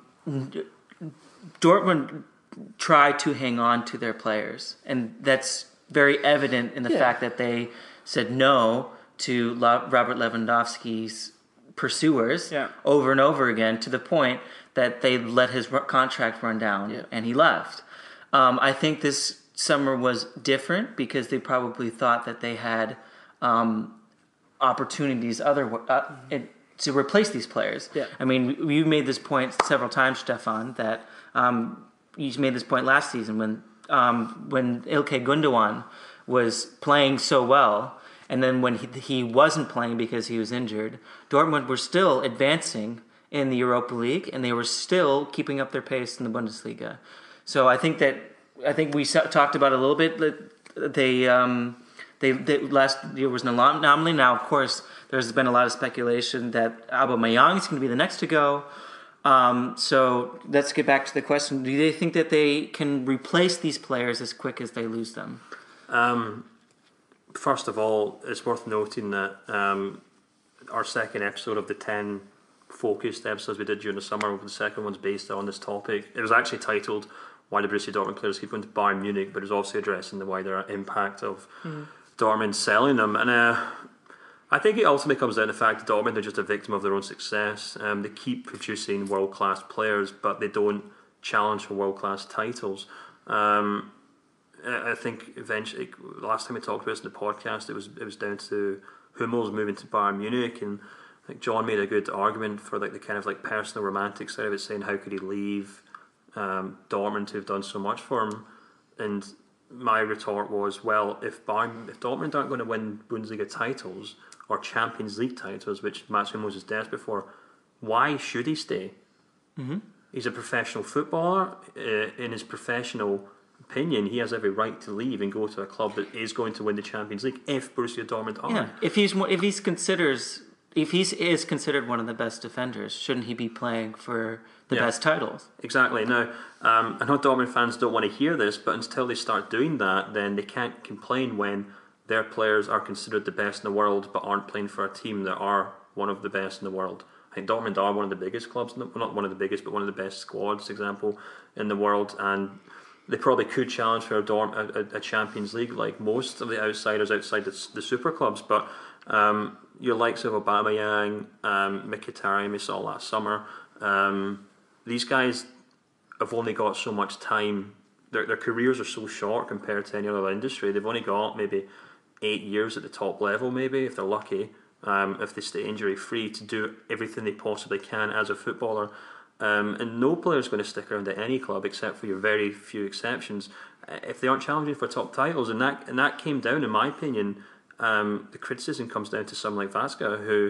Dortmund tried to hang on to their players, and that's very evident in the yeah. fact that they said no to La- Robert Lewandowski's pursuers yeah. over and over again, to the point that they let his contract run down, yeah. and he left. Um, I think this summer was different because they probably thought that they had um, opportunities other uh, it, to replace these players. Yeah. I mean, you made this point several times, Stefan, that um, you made this point last season when um, when Ilkay Gundogan was playing so well, and then when he, he wasn't playing because he was injured, Dortmund were still advancing in the Europa League, and they were still keeping up their pace in the Bundesliga. So I think that I think we talked about it a little bit. That they um, they, they last year was an anomaly. Now, of course, there's been a lot of speculation that Aubameyang is going to be the next to go. Um, so let's get back to the question: do they think that they can replace these players as quick as they lose them? Um, first of all, it's worth noting that um, our second episode of the ten focused episodes we did during the summer, the second one's based on this topic. It was actually titled "Why the Borussia Dortmund players keep going to Bayern Munich," but it was also addressing the wider impact of mm. Dortmund selling them. And uh, I think it ultimately comes down to the fact that Dortmund are just a victim of their own success. Um, they keep producing world-class players, but they don't challenge for world-class titles. Um, I think eventually, last time we talked about this in the podcast, it was it was down to Hummels moving to Bayern Munich, and I think John made a good argument for like the kind of like personal romantic side of it, saying how could he leave um, Dortmund to have done so much for him. And my retort was, well, if Bayern, if Dortmund aren't going to win Bundesliga titles or Champions League titles, which Mats Hummels is desperate for, why should he stay? Mm-hmm. He's a professional footballer. Uh, in his professional opinion, he has every right to leave and go to a club that is going to win the Champions League if Borussia Dortmund are. Yeah, if he's if he's considers if he is considered one of the best defenders, shouldn't he be playing for the Yeah. best titles? Exactly. Now, um, I know Dortmund fans don't want to hear this, but until they start doing that, then they can't complain when their players are considered the best in the world but aren't playing for a team that are one of the best in the world. I think Dortmund are one of the biggest clubs, in the, well, not one of the biggest, but one of the best squads, example, in the world, and they probably could challenge for a, Dorm, a, a Champions League like most of the outsiders outside the, the super clubs, but um, your likes of Aubameyang, um, Mkhitaryan, we saw last summer, um, these guys have only got so much time. Their, their careers are so short compared to any other industry. They've only got maybe eight years at the top level, maybe, if they're lucky, um, if they stay injury free, to do everything they possibly can as a footballer. Um, and no player is going to stick around at any club except for your very few exceptions if they aren't challenging for top titles. And that and that came down, in my opinion, um, the criticism comes down to someone like Vasca, who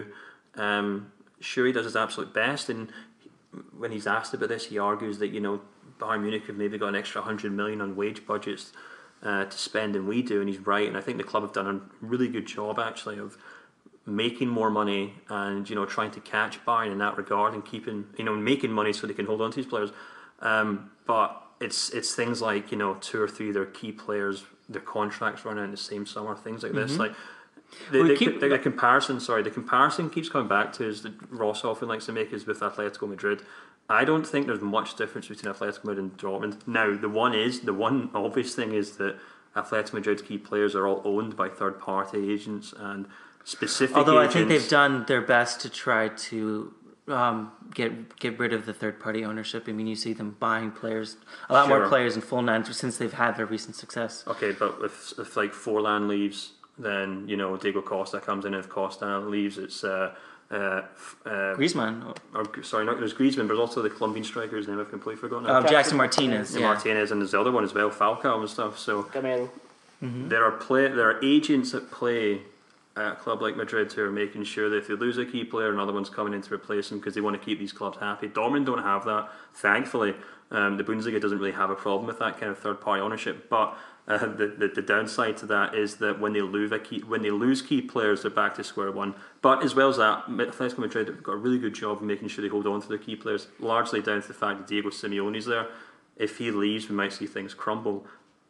um, sure, he does his absolute best, and when he's asked about this, he argues that, you know, Bayern Munich have maybe got an extra one hundred million on wage budgets uh, to spend than we do, and he's right. And I think the club have done a really good job actually of making more money and, you know, trying to catch Bayern in that regard and keeping, you know, making money so they can hold on to these players. Um, but it's it's things like, you know, two or three of their key players, their contracts run out in the same summer, things like this. Mm-hmm. Like the, We the, keep- the, the comparison, sorry, the comparison keeps coming back to is that Ross often likes to make is with Atletico Madrid. I don't think there's much difference between Atletico Madrid and Dortmund. Now, the one is, the one obvious thing is that Atletico Madrid's key players are all owned by third-party agents and specific Although agents. I think they've done their best to try to um, get get rid of the third party ownership. I mean, you see them buying players, a lot Sure. more players in full nine since they've had their recent success. Okay, but if if like Forlan leaves, then, you know, Diego Costa comes in. If Costa leaves, it's uh, uh, uh, Griezmann, or sorry, not there's Griezmann, but there's also the Colombian striker whose name I've completely forgotten. um, now. Jackson Martinez, And yeah. Martinez, and there's the other one as well, Falcao and stuff. So Gamero. there are play there are agents at play at a club like Madrid who are making sure that if they lose a key player, another one's coming in to replace them because they want to keep these clubs happy. Dortmund don't have that, thankfully. Um, the Bundesliga doesn't really have a problem with that kind of third-party ownership, but uh, the, the the downside to that is that when they lose a key when they lose key players, they're back to square one. But as well as that, Atletico Madrid have got a really good job of making sure they hold on to their key players, largely down to the fact that Diego Simeone's there. If he leaves, we might see things crumble.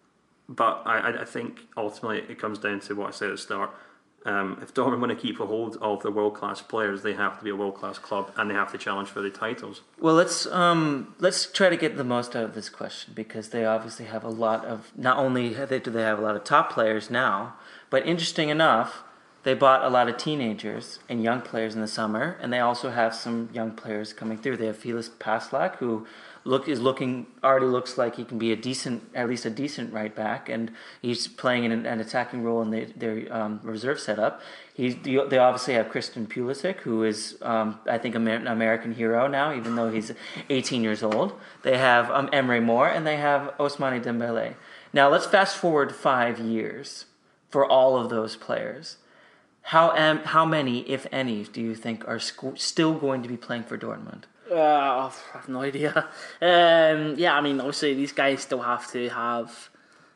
But I, I think ultimately it comes down to what I said at the start. Um, if Dortmund want to keep a hold of the world-class players, they have to be a world-class club and they have to challenge for the titles. Well, let's um, let's try to get the most out of this question because they obviously have a lot of. Not only have they, do they have a lot of top players now, but interesting enough, they bought a lot of teenagers and young players in the summer, and they also have some young players coming through. They have Felix Passlack, who look is looking already looks like he can be a decent, at least a decent right back, and he's playing in an, an attacking role in the, their um, reserve setup. He's they obviously have Christian Pulisic, who is um, I think an American hero now, even though he's eighteen years old. They have um, Emre Moore, and they have Ousmane Dembele. Now let's fast forward five years for all of those players. How um, how many, if any, do you think are sc- still going to be playing for Dortmund? Uh, I have no idea. Um, yeah, I mean, obviously these guys still have to have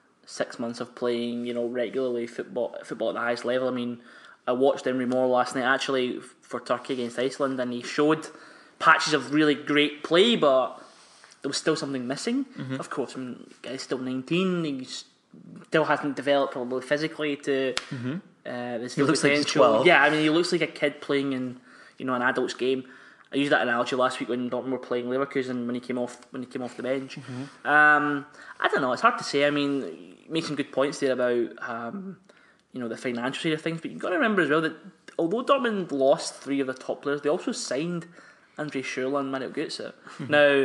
six months of playing, you know, regularly football, football at the highest level. I mean, I watched Emre Moore last night actually for Turkey against Iceland, and he showed patches of really great play, but there was still something missing. Mm-hmm. Of course, I mean, the guy's still nineteen. He still hasn't developed probably physically to. Mm-hmm. Uh, he looks like he's twelve. Yeah, I mean, he looks like a kid playing in, you know, an adult's game. I used that analogy last week when Dortmund were playing Leverkusen when he came off when he came off the bench. Mm-hmm. Um, I don't know. It's hard to say. I mean, you make some good points there about um, you know, the financial side of things, but you've got to remember as well that although Dortmund lost three of the top players, they also signed Andre Schürrle and Mario Götze. Mm-hmm. Now,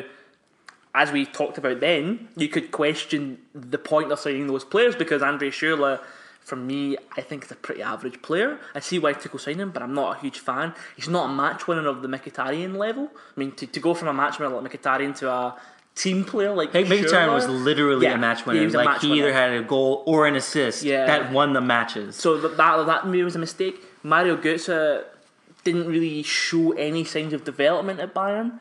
as we talked about then, you could question the point of signing those players because Andre Schürrle, for me, I think is a pretty average player. I see why Tuchel signed him, but I'm not a huge fan. He's not a match winner of the Mkhitaryan level. I mean, to, to go from a match winner like Mkhitaryan to a team player like Hey, Mkhitaryan Schürrle, was literally yeah, a match winner. he was a Like match he winner. either had a goal or an assist Yeah. that won the matches. So that, that that maybe was a mistake. Mario Götze didn't really show any signs of development at Bayern,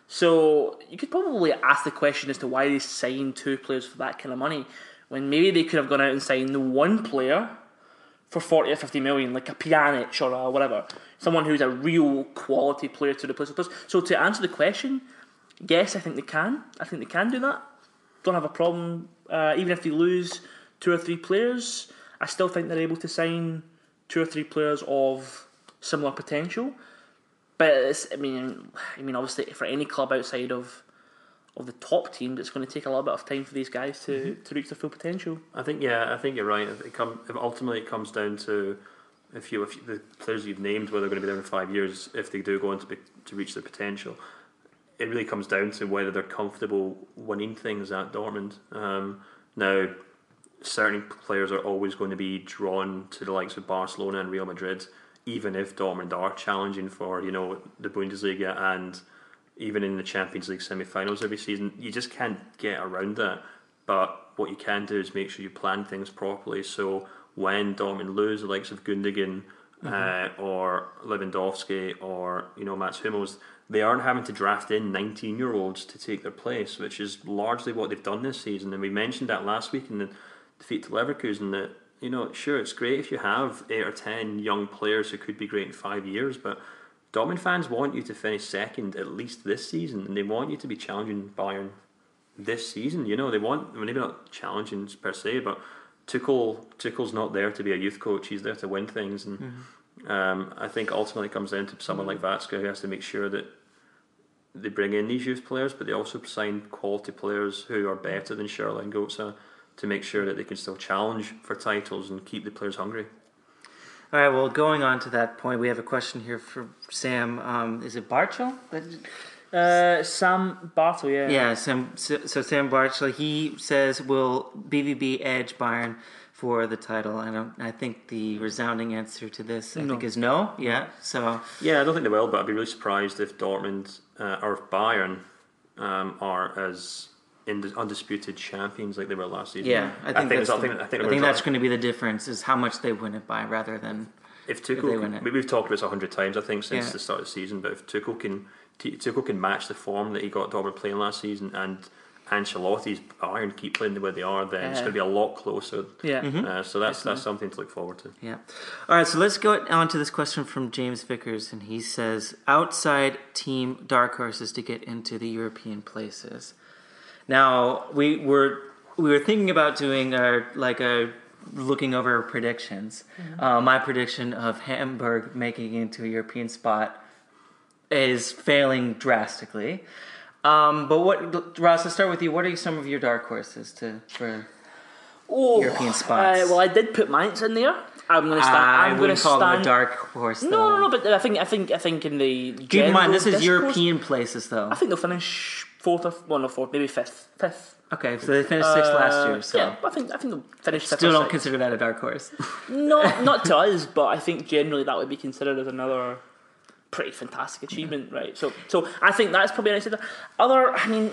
So you could probably ask the question as to why they signed two players for that kind of money, when maybe they could have gone out and signed one player for forty or fifty million, like a Pjanic or a whatever, someone who's a real quality player to replace the players. So to answer the question, yes, I think they can. I think they can do that. Don't have a problem. Uh, even if they lose two or three players, I still think they're able to sign two or three players of similar potential. But it's, I mean, I mean, obviously, for any club outside of of the top teams, it's going to take a little bit of time for these guys to, mm-hmm. to reach their full potential. I think, yeah, I think you're right. It come, if ultimately, it comes down to if you, if you, the players you've named, whether they're going to be there in five years, if they do go on to be, to reach their potential, it really comes down to whether they're comfortable winning things at Dortmund. Um, now, certain players are always going to be drawn to the likes of Barcelona and Real Madrid, even if Dortmund are challenging for, you know, the Bundesliga and even in the Champions League semi-finals every season. You just can't get around that. But what you can do is make sure you plan things properly. So when Dortmund lose the likes of Gundogan mm-hmm. uh, or Lewandowski or, you know, Mats Hummels, they aren't having to draft in nineteen-year-olds to take their place, which is largely what they've done this season. And we mentioned that last week in the defeat to Leverkusen, that, you know, sure, it's great if you have eight or ten young players who could be great in five years, but Dortmund fans want you to finish second at least this season, and they want you to be challenging Bayern this season. You know, they want, well, maybe not challenging per se, but Tuchel Tuchel's not there to be a youth coach. He's there to win things, and mm-hmm. um, I think ultimately it comes down to someone like Watzke, who has to make sure that they bring in these youth players, but they also sign quality players who are better than Schürrle and Götze to make sure that they can still challenge for titles and keep the players hungry. All right, well, going on to that point, we have a question here for Sam. Um, is it Barchel? Uh, Sam Bartel, yeah. Yeah, Sam, so, so Sam Barchel, he says, will B V B edge Bayern for the title? I don't. I think the resounding answer to this, I no. think, is no. Yeah, so... Yeah, I don't think they will, but I'd be really surprised if Dortmund uh, or if Bayern um, are as... undisputed champions like they were last season. Yeah, I think, I think, that's, the, I think, I think, I think that's going to be the difference, is how much they win it by rather than if Tuchel. If they win it. We've talked about this a hundred times, I think, since yeah. the start of the season. But if Tuchel can Tuchel can match the form that he got Dortmund playing last season, and Ancelotti's Bayern keep playing the way they are, then yeah. it's going to be a lot closer. Yeah. Mm-hmm. Uh, so that's Definitely. that's something to look forward to. Yeah. All right. So let's go on to this question from James Vickers, and he says, outside team dark horses to get into the European places. Now we were we were thinking about doing our like a looking over our predictions. Mm-hmm. Uh, my prediction of Hamburg making it into a European spot is failing drastically. Um, but what, Ross? Let's start with you. What are some of your dark horses to for oh, European spots? Uh, well, I did put Mainz in there. I'm going to stand. Uh, I'm going to call stand. them a dark horse. Though. No, no, no. But I think I think I think in the keep in mind this is European places though. I think they'll finish fourth or well, no fourth, maybe fifth, fifth. Okay, so they finished sixth uh, last year. So yeah, I think I think they'll finish. Fifth Still or don't sixth. consider that a dark horse. No, not to us, but I think generally that would be considered as another pretty fantastic achievement, right? So, so I think that's probably an answer. Other, I mean,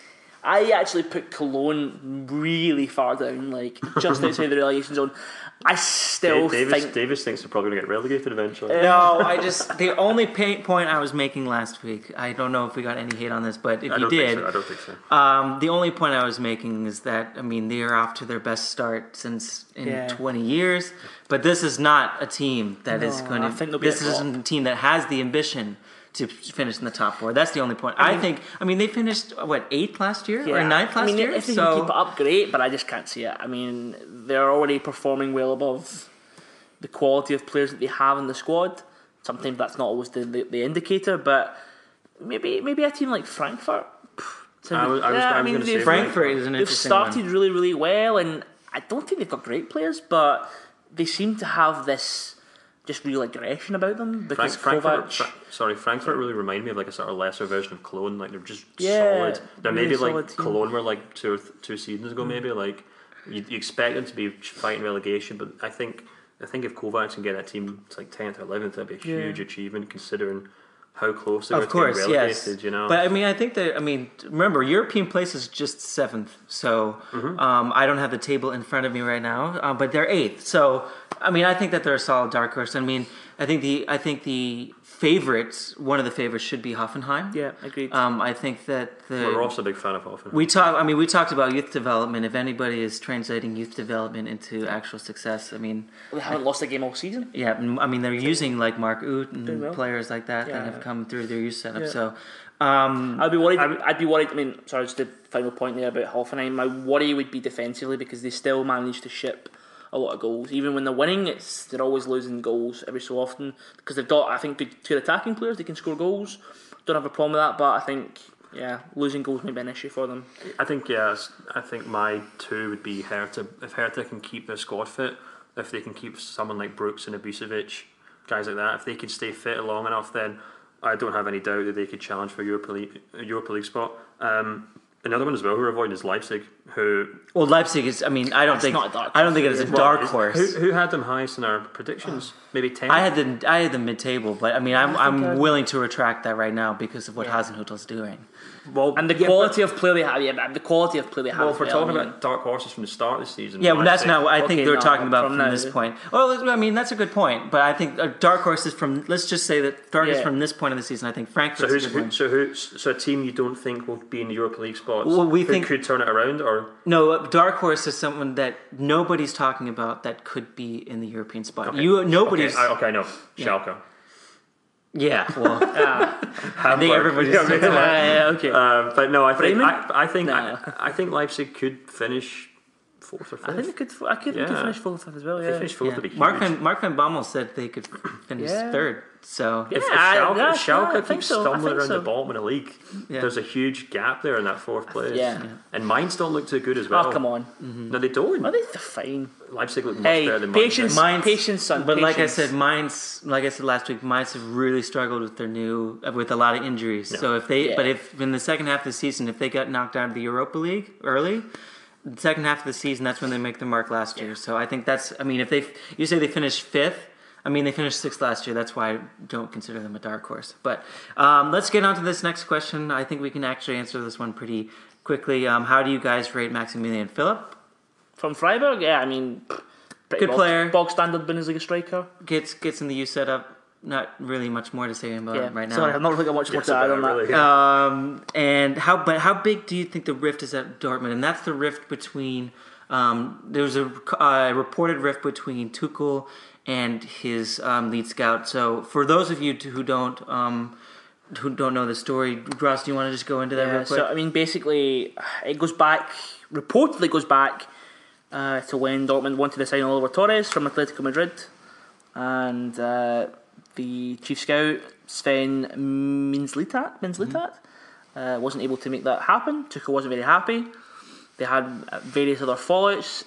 I actually put Cologne really far down, like just outside the relegation zone. I still Davis, think Davis thinks they're probably going to get relegated eventually. No, I just the only pay, point I was making last week. I don't know if we got any hate on this, but if I you don't did, think so. I don't think so. Um, the only point I was making is that I mean they are off to their best start since in yeah. twenty years. But this is not a team that no, is going to. This isn't a team that has the ambition to finish in the top four. That's the only point. I, mean, I think. I mean, they finished what eighth last year yeah, or ninth last I mean, year. If they so, can keep it up, great. But I just can't see it. I mean, they're already performing well above the quality of players that they have in the squad. Sometimes that's not always the, the, the indicator, but maybe maybe a team like Frankfurt. So, I was, I was, yeah, I I mean, say Frankfurt is an they've interesting started one. really, really well, and I don't think they've got great players, but they seem to have this just real aggression about them. Because Frank, Kovac, Frankfurt, Fra- sorry, Frankfurt really remind me of like a sort of lesser version of Cologne. Like they're just yeah, solid. They're really maybe solid like team. Cologne were like two or th- two seasons ago. Mm. Maybe like you, you expect them to be fighting relegation, but I think. I think if Kovac can get that team to like tenth or eleventh, that'd be a huge yeah. achievement considering how close they were of course, to getting relegated. Yes. You know, but I mean, I think that I mean, remember, European place is just seventh, so mm-hmm. um, I don't have the table in front of me right now, uh, but they're eighth. So I mean, I think that they're a solid dark horse. I mean, I think the I think the favorites, one of the favorites should be Hoffenheim. Yeah, agreed. Um, I think that the We're also a big fan of Hoffenheim. we talk. I mean, we talked about youth development. If anybody is translating youth development into actual success, I mean, they haven't lost a game all season. yeah, I mean they're using like Mark Oot and Doing well. players like that Yeah. that have come through their youth setup. Yeah. So, um, I'd be worried. I'd be worried. I mean, sorry, just the final point there about Hoffenheim. My worry would be defensively because they still manage to ship a lot of goals. Even when they're winning, it's they're always losing goals every so often because they've got, I think, good, good attacking players. They can score goals. Don't have a problem with that, but I think, yeah, losing goals may be an issue for them. I think yes. I think my two would be Hertha. If Hertha can keep their squad fit, if they can keep someone like Brooks and Ibisevic, guys like that, if they can stay fit long enough, then I don't have any doubt that they could challenge for Europa League, Europa League spot. Um, another one as well who are avoiding is Leipzig, who well, Leipzig is. I mean, I don't It's think not a dark I don't think it is a horse. dark is- horse. Who, who had them highest in our predictions? Maybe ten. I had the I had the mid table, but I mean, I'm I think I'm I- willing to retract that right now because of what Yeah. Hasenhüttl's doing. well, And the yeah, quality of play they have, yeah, but the quality of play they but- have. Well, if we're as well, talking I mean, about dark horses from the start of the season, Yeah, well, that's Leipzig- not what I think Okay, they're no, talking about from from, now. this point. Well, I mean, that's a good point, but I think a dark horse is from. Let's just say that dark is Yeah. from this point of the season. I think So Frankfurt's who's a good who, one. so who so a team you don't think will be in the Europa League spots? Well, we who think- could turn it around, or No, a dark horse is someone that nobody's talking about that could be in the European spot. Okay. You nobody's. okay, I, okay, I know Schalke. Yeah, well, yeah, I think everybody's. Yeah, talking about- yeah, yeah, okay. Uh, but no, I think Bremen? I, I think Nah. I, I think Leipzig could finish fourth or fifth. I think they could. I could, they could Yeah. finish fourth as well. If Yeah, they finish fourth, Yeah. would be huge. Mark van Mark van Bommel said they could finish Yeah. third. So If, if Yeah, I- Schalke, yeah, if Schalke yeah, I think keeps so, I stumbling think around so. the bottom of the league, Yeah. there's a huge gap there in that fourth place. Yeah. And Mainz don't look too good as well. Oh come on, No, they don't. are they? They're fine. Leipzig look much Hey, better than patience, Mainz. Mainz- patience, son. But like I patience. said, Mainz, like I said last week, Mainz have really struggled with their new, with a lot of injuries. Yeah. So if they, Yeah. but if in the second half of the season, if they got knocked out of the Europa League early, the second half of the season, that's when they make the mark last year. So I think that's, I mean, if they, you say they finished fifth, I mean, they finished sixth last year. That's why I don't consider them a dark horse. But um, let's get on to this next question. I think we can actually answer this one pretty quickly. Um, how do you guys rate Maximilian Philipp? From Freiburg, yeah, I mean, pretty Good bog, player. bog standard Bundesliga striker. Gets gets in the U setup. Not really much more to say about Yeah, him right now. sorry, I've not really got much more Yes, to add about on that. it, really, yeah. Um, and how, but how big do you think the rift is at Dortmund? And that's the rift between. Um, there was a uh, reported rift between Tuchel and his um, lead scout. So for those of you who don't um, who don't know the story, Ross, do you want to just go into that Yeah, real quick? so I mean, basically, it goes back. Reportedly, goes back uh, to when Dortmund wanted to sign Oliver Torres from Atletico Madrid, and uh, the chief scout Sven Mislintat Mislintat uh, wasn't able to make that happen. Tuchel wasn't very happy. They had uh, various other fallouts.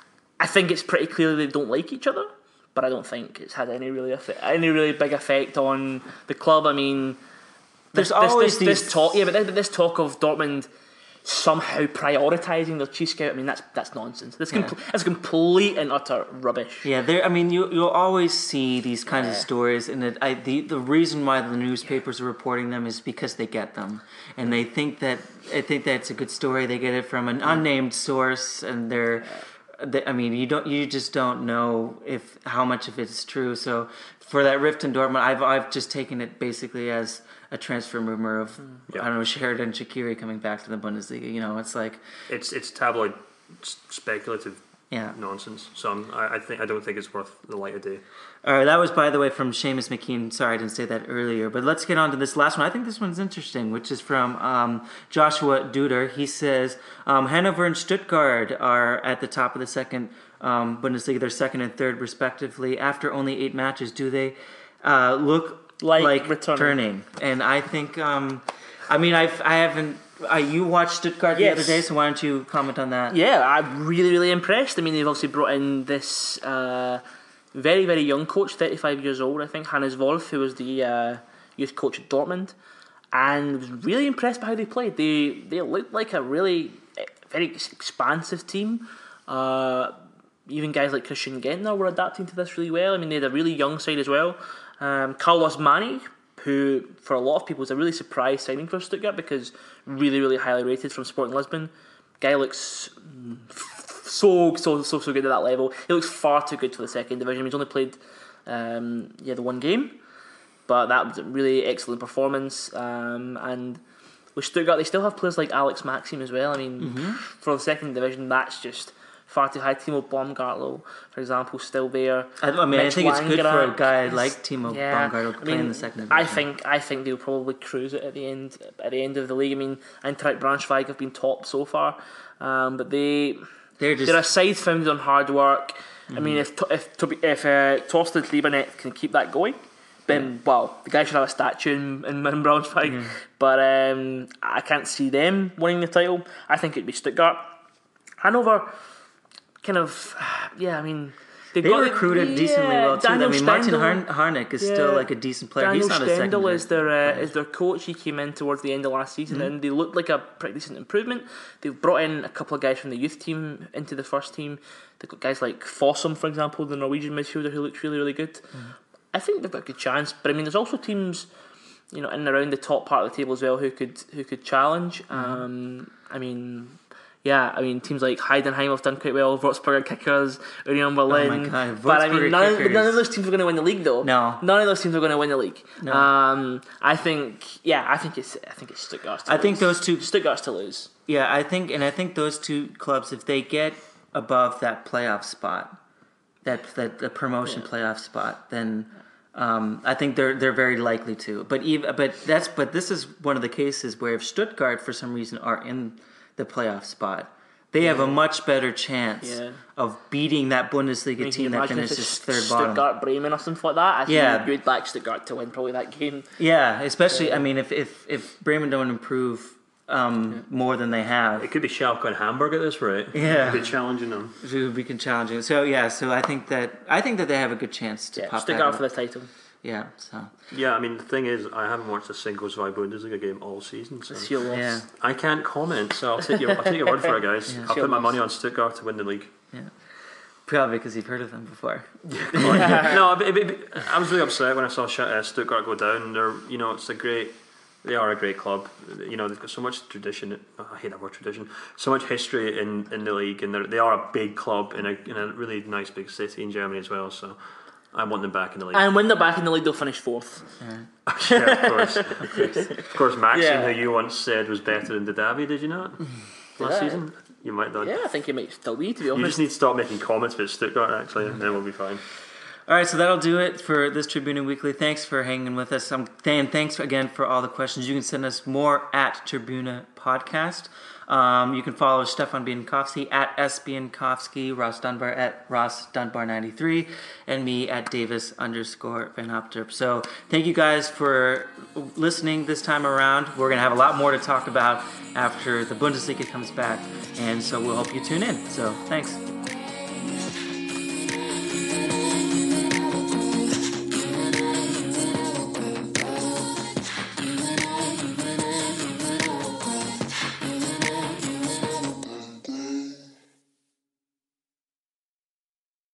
I think it's pretty clear they don't like each other, but I don't think it's had any really effe- any really big effect on the club. I mean, There's this, always this, this, these- this talk, yeah, but this, but this talk of Dortmund somehow prioritising their chief scout. I mean, that's that's nonsense. That's Yeah. compl- that's complete and utter rubbish. Yeah, there. I mean, you you'll always see these kinds of Yeah. stories, and it, I, the the reason why the newspapers are reporting them is because they get them, and they think that I think that's a good story. They get it from an unnamed source, and they're. They, I mean, you don't. You just don't know if how much of it is true. So, for that rift in Dortmund, I've I've just taken it basically as a transfer rumor of Yeah. I don't know Sheridan Shaqiri coming back to the Bundesliga. You know, it's like It's it's tabloid s- speculative yeah. nonsense. So I'm, I, I think I don't think it's worth the light of day. All right, that was, by the way, from Seamus McKean. Sorry, I didn't say that earlier. But let's get on to this last one. I think this one's interesting, which is from um, Joshua Duder. He says, um, Hanover and Stuttgart are at the top of the second um, Bundesliga. They're second and third, respectively. After only eight matches, do they uh, look Like like, returning. returning? And I think, um, I mean, I've, I haven't, I, you watched Stuttgart the Yes. other day, so why don't you comment on that? Yeah, I'm really, really impressed. I mean, they've obviously brought in this uh, very, very young coach, thirty-five years old, I think, Hannes Wolf, who was the uh, youth coach at Dortmund, and was really impressed by how they played. They they looked like a really eh, very expansive team. Uh, even guys like Christian Gentner were adapting to this really well. I mean, they had a really young side as well. Um, Carlos Mani, who for a lot of people is a really surprise signing for Stuttgart because really, really highly rated from Sporting Lisbon. Guy looks mm, so, so, so, so good at that level. He looks far too good for the second division. He's only played, um, yeah, the one game, but that was a really excellent performance. Um, and with Stuttgart, they still have players like Alex Maxim as well. I mean, Mm-hmm. for the second division, that's just far too high. Timo Baumgartl, for example, still there. I, I mean, Mitch I think it's good for a Langerack guy is- like Timo yeah, Baumgartl to I play in mean, the second I division. think I think they'll probably cruise it at the end at the end of the league. I mean, Eintracht Braunschweig have been top so far, um, but they they're just they're a side founded on hard work. Mm-hmm. I mean, if To- if Toby, if uh, Torsten Liebernet can keep that going, then wow, the guy should have a statue in, in, in Braunschweig. Mm-hmm. But um, I can't see them winning the title. I think it'd be Stuttgart. Hanover, kind of, yeah. I mean, they've they got recruited yeah, decently well too. Daniel I mean, Martin Stendel- Harn- Harnick is yeah. still like a decent player. Daniel He's not a second Stendel division is their uh, player. is their coach. He came in towards the end of last season, and they looked like a pretty decent improvement. They've brought in a couple of guys from the youth team into the first team. They've got guys like Fossum, for example, the Norwegian midfielder who looks really, really good. I think they've got a good chance. But I mean, there's also teams, you know, in and around the top part of the table as well who could who could challenge. Um, I mean. Yeah, I mean, teams like Heidenheim have done quite well, Würzburger Kickers, Union Berlin. Oh my God, but I Würzburger mean, none, Kickers. none of those teams are going to win the league, though. No. None of those teams are going to win the league. No. Um, I think, yeah, I think it's, I think it's Stuttgart. To I lose. think those two. Stuttgart's to lose. Yeah, I think, and I think those two clubs, if they get above that playoff spot, that that the promotion Yeah. playoff spot, then um, I think they're they're very likely to. But even but that's but this is one of the cases where if Stuttgart for some reason are in the playoff spot, they have a much better chance Yeah. of beating that Bundesliga I mean, can team you that imagine if finishes it's third Stuttgart, bottom. Bremen, or something like that? I think Yeah. you'd back Stuttgart to win probably that game. Yeah, especially I mean if if if Bremen don't improve um, more than they have, It could be Schalke and Hamburg at this rate. Yeah. Could be challenging them. we can challenge it. So yeah, so I think that I think that they have a good chance to Yeah, pop Stuttgart back for up. the title. Yeah, so Yeah, I mean, the thing is, I haven't watched a single Zwei Bundesliga game all season, so It's your loss. yeah, I can't comment. So I'll take your, I'll take your word for it, guys. Yeah. I'll Sure. put my money on Stuttgart to win the league. yeah. Probably because you've heard of them before. no, but, but, but I was really upset when I saw Sh- uh, Stuttgart go down. They're, you know, it's a great. They are a great club. You know, they've got so much tradition. I hate that word, tradition. So much history in, in the league, and they're, they are a big club in a in a really nice big city in Germany as well. So I want them back in the league. And when they're back in the league, they'll finish fourth. yeah, of course. Of course, Maxim, Yeah. who you once said was better than Didavi, did you not? Last I? season, you might not. Yeah, I think it might still be, to be You honest. just need to stop making comments about Stuttgart, actually, and then we'll be fine. All right, so that'll do it for this Tribuna Weekly. Thanks for hanging with us. Um, Dan, thanks again for all the questions. You can send us more at Tribuna Podcast. Um, you can follow Stefan Bienkowski at S. Bienkowski, Ross Dunbar at Ross Dunbar ninety-three, and me at Davis underscore Van Hopterp. So thank you guys for listening this time around. We're going to have a lot more to talk about after the Bundesliga comes back, and so we'll hope you tune in. So thanks.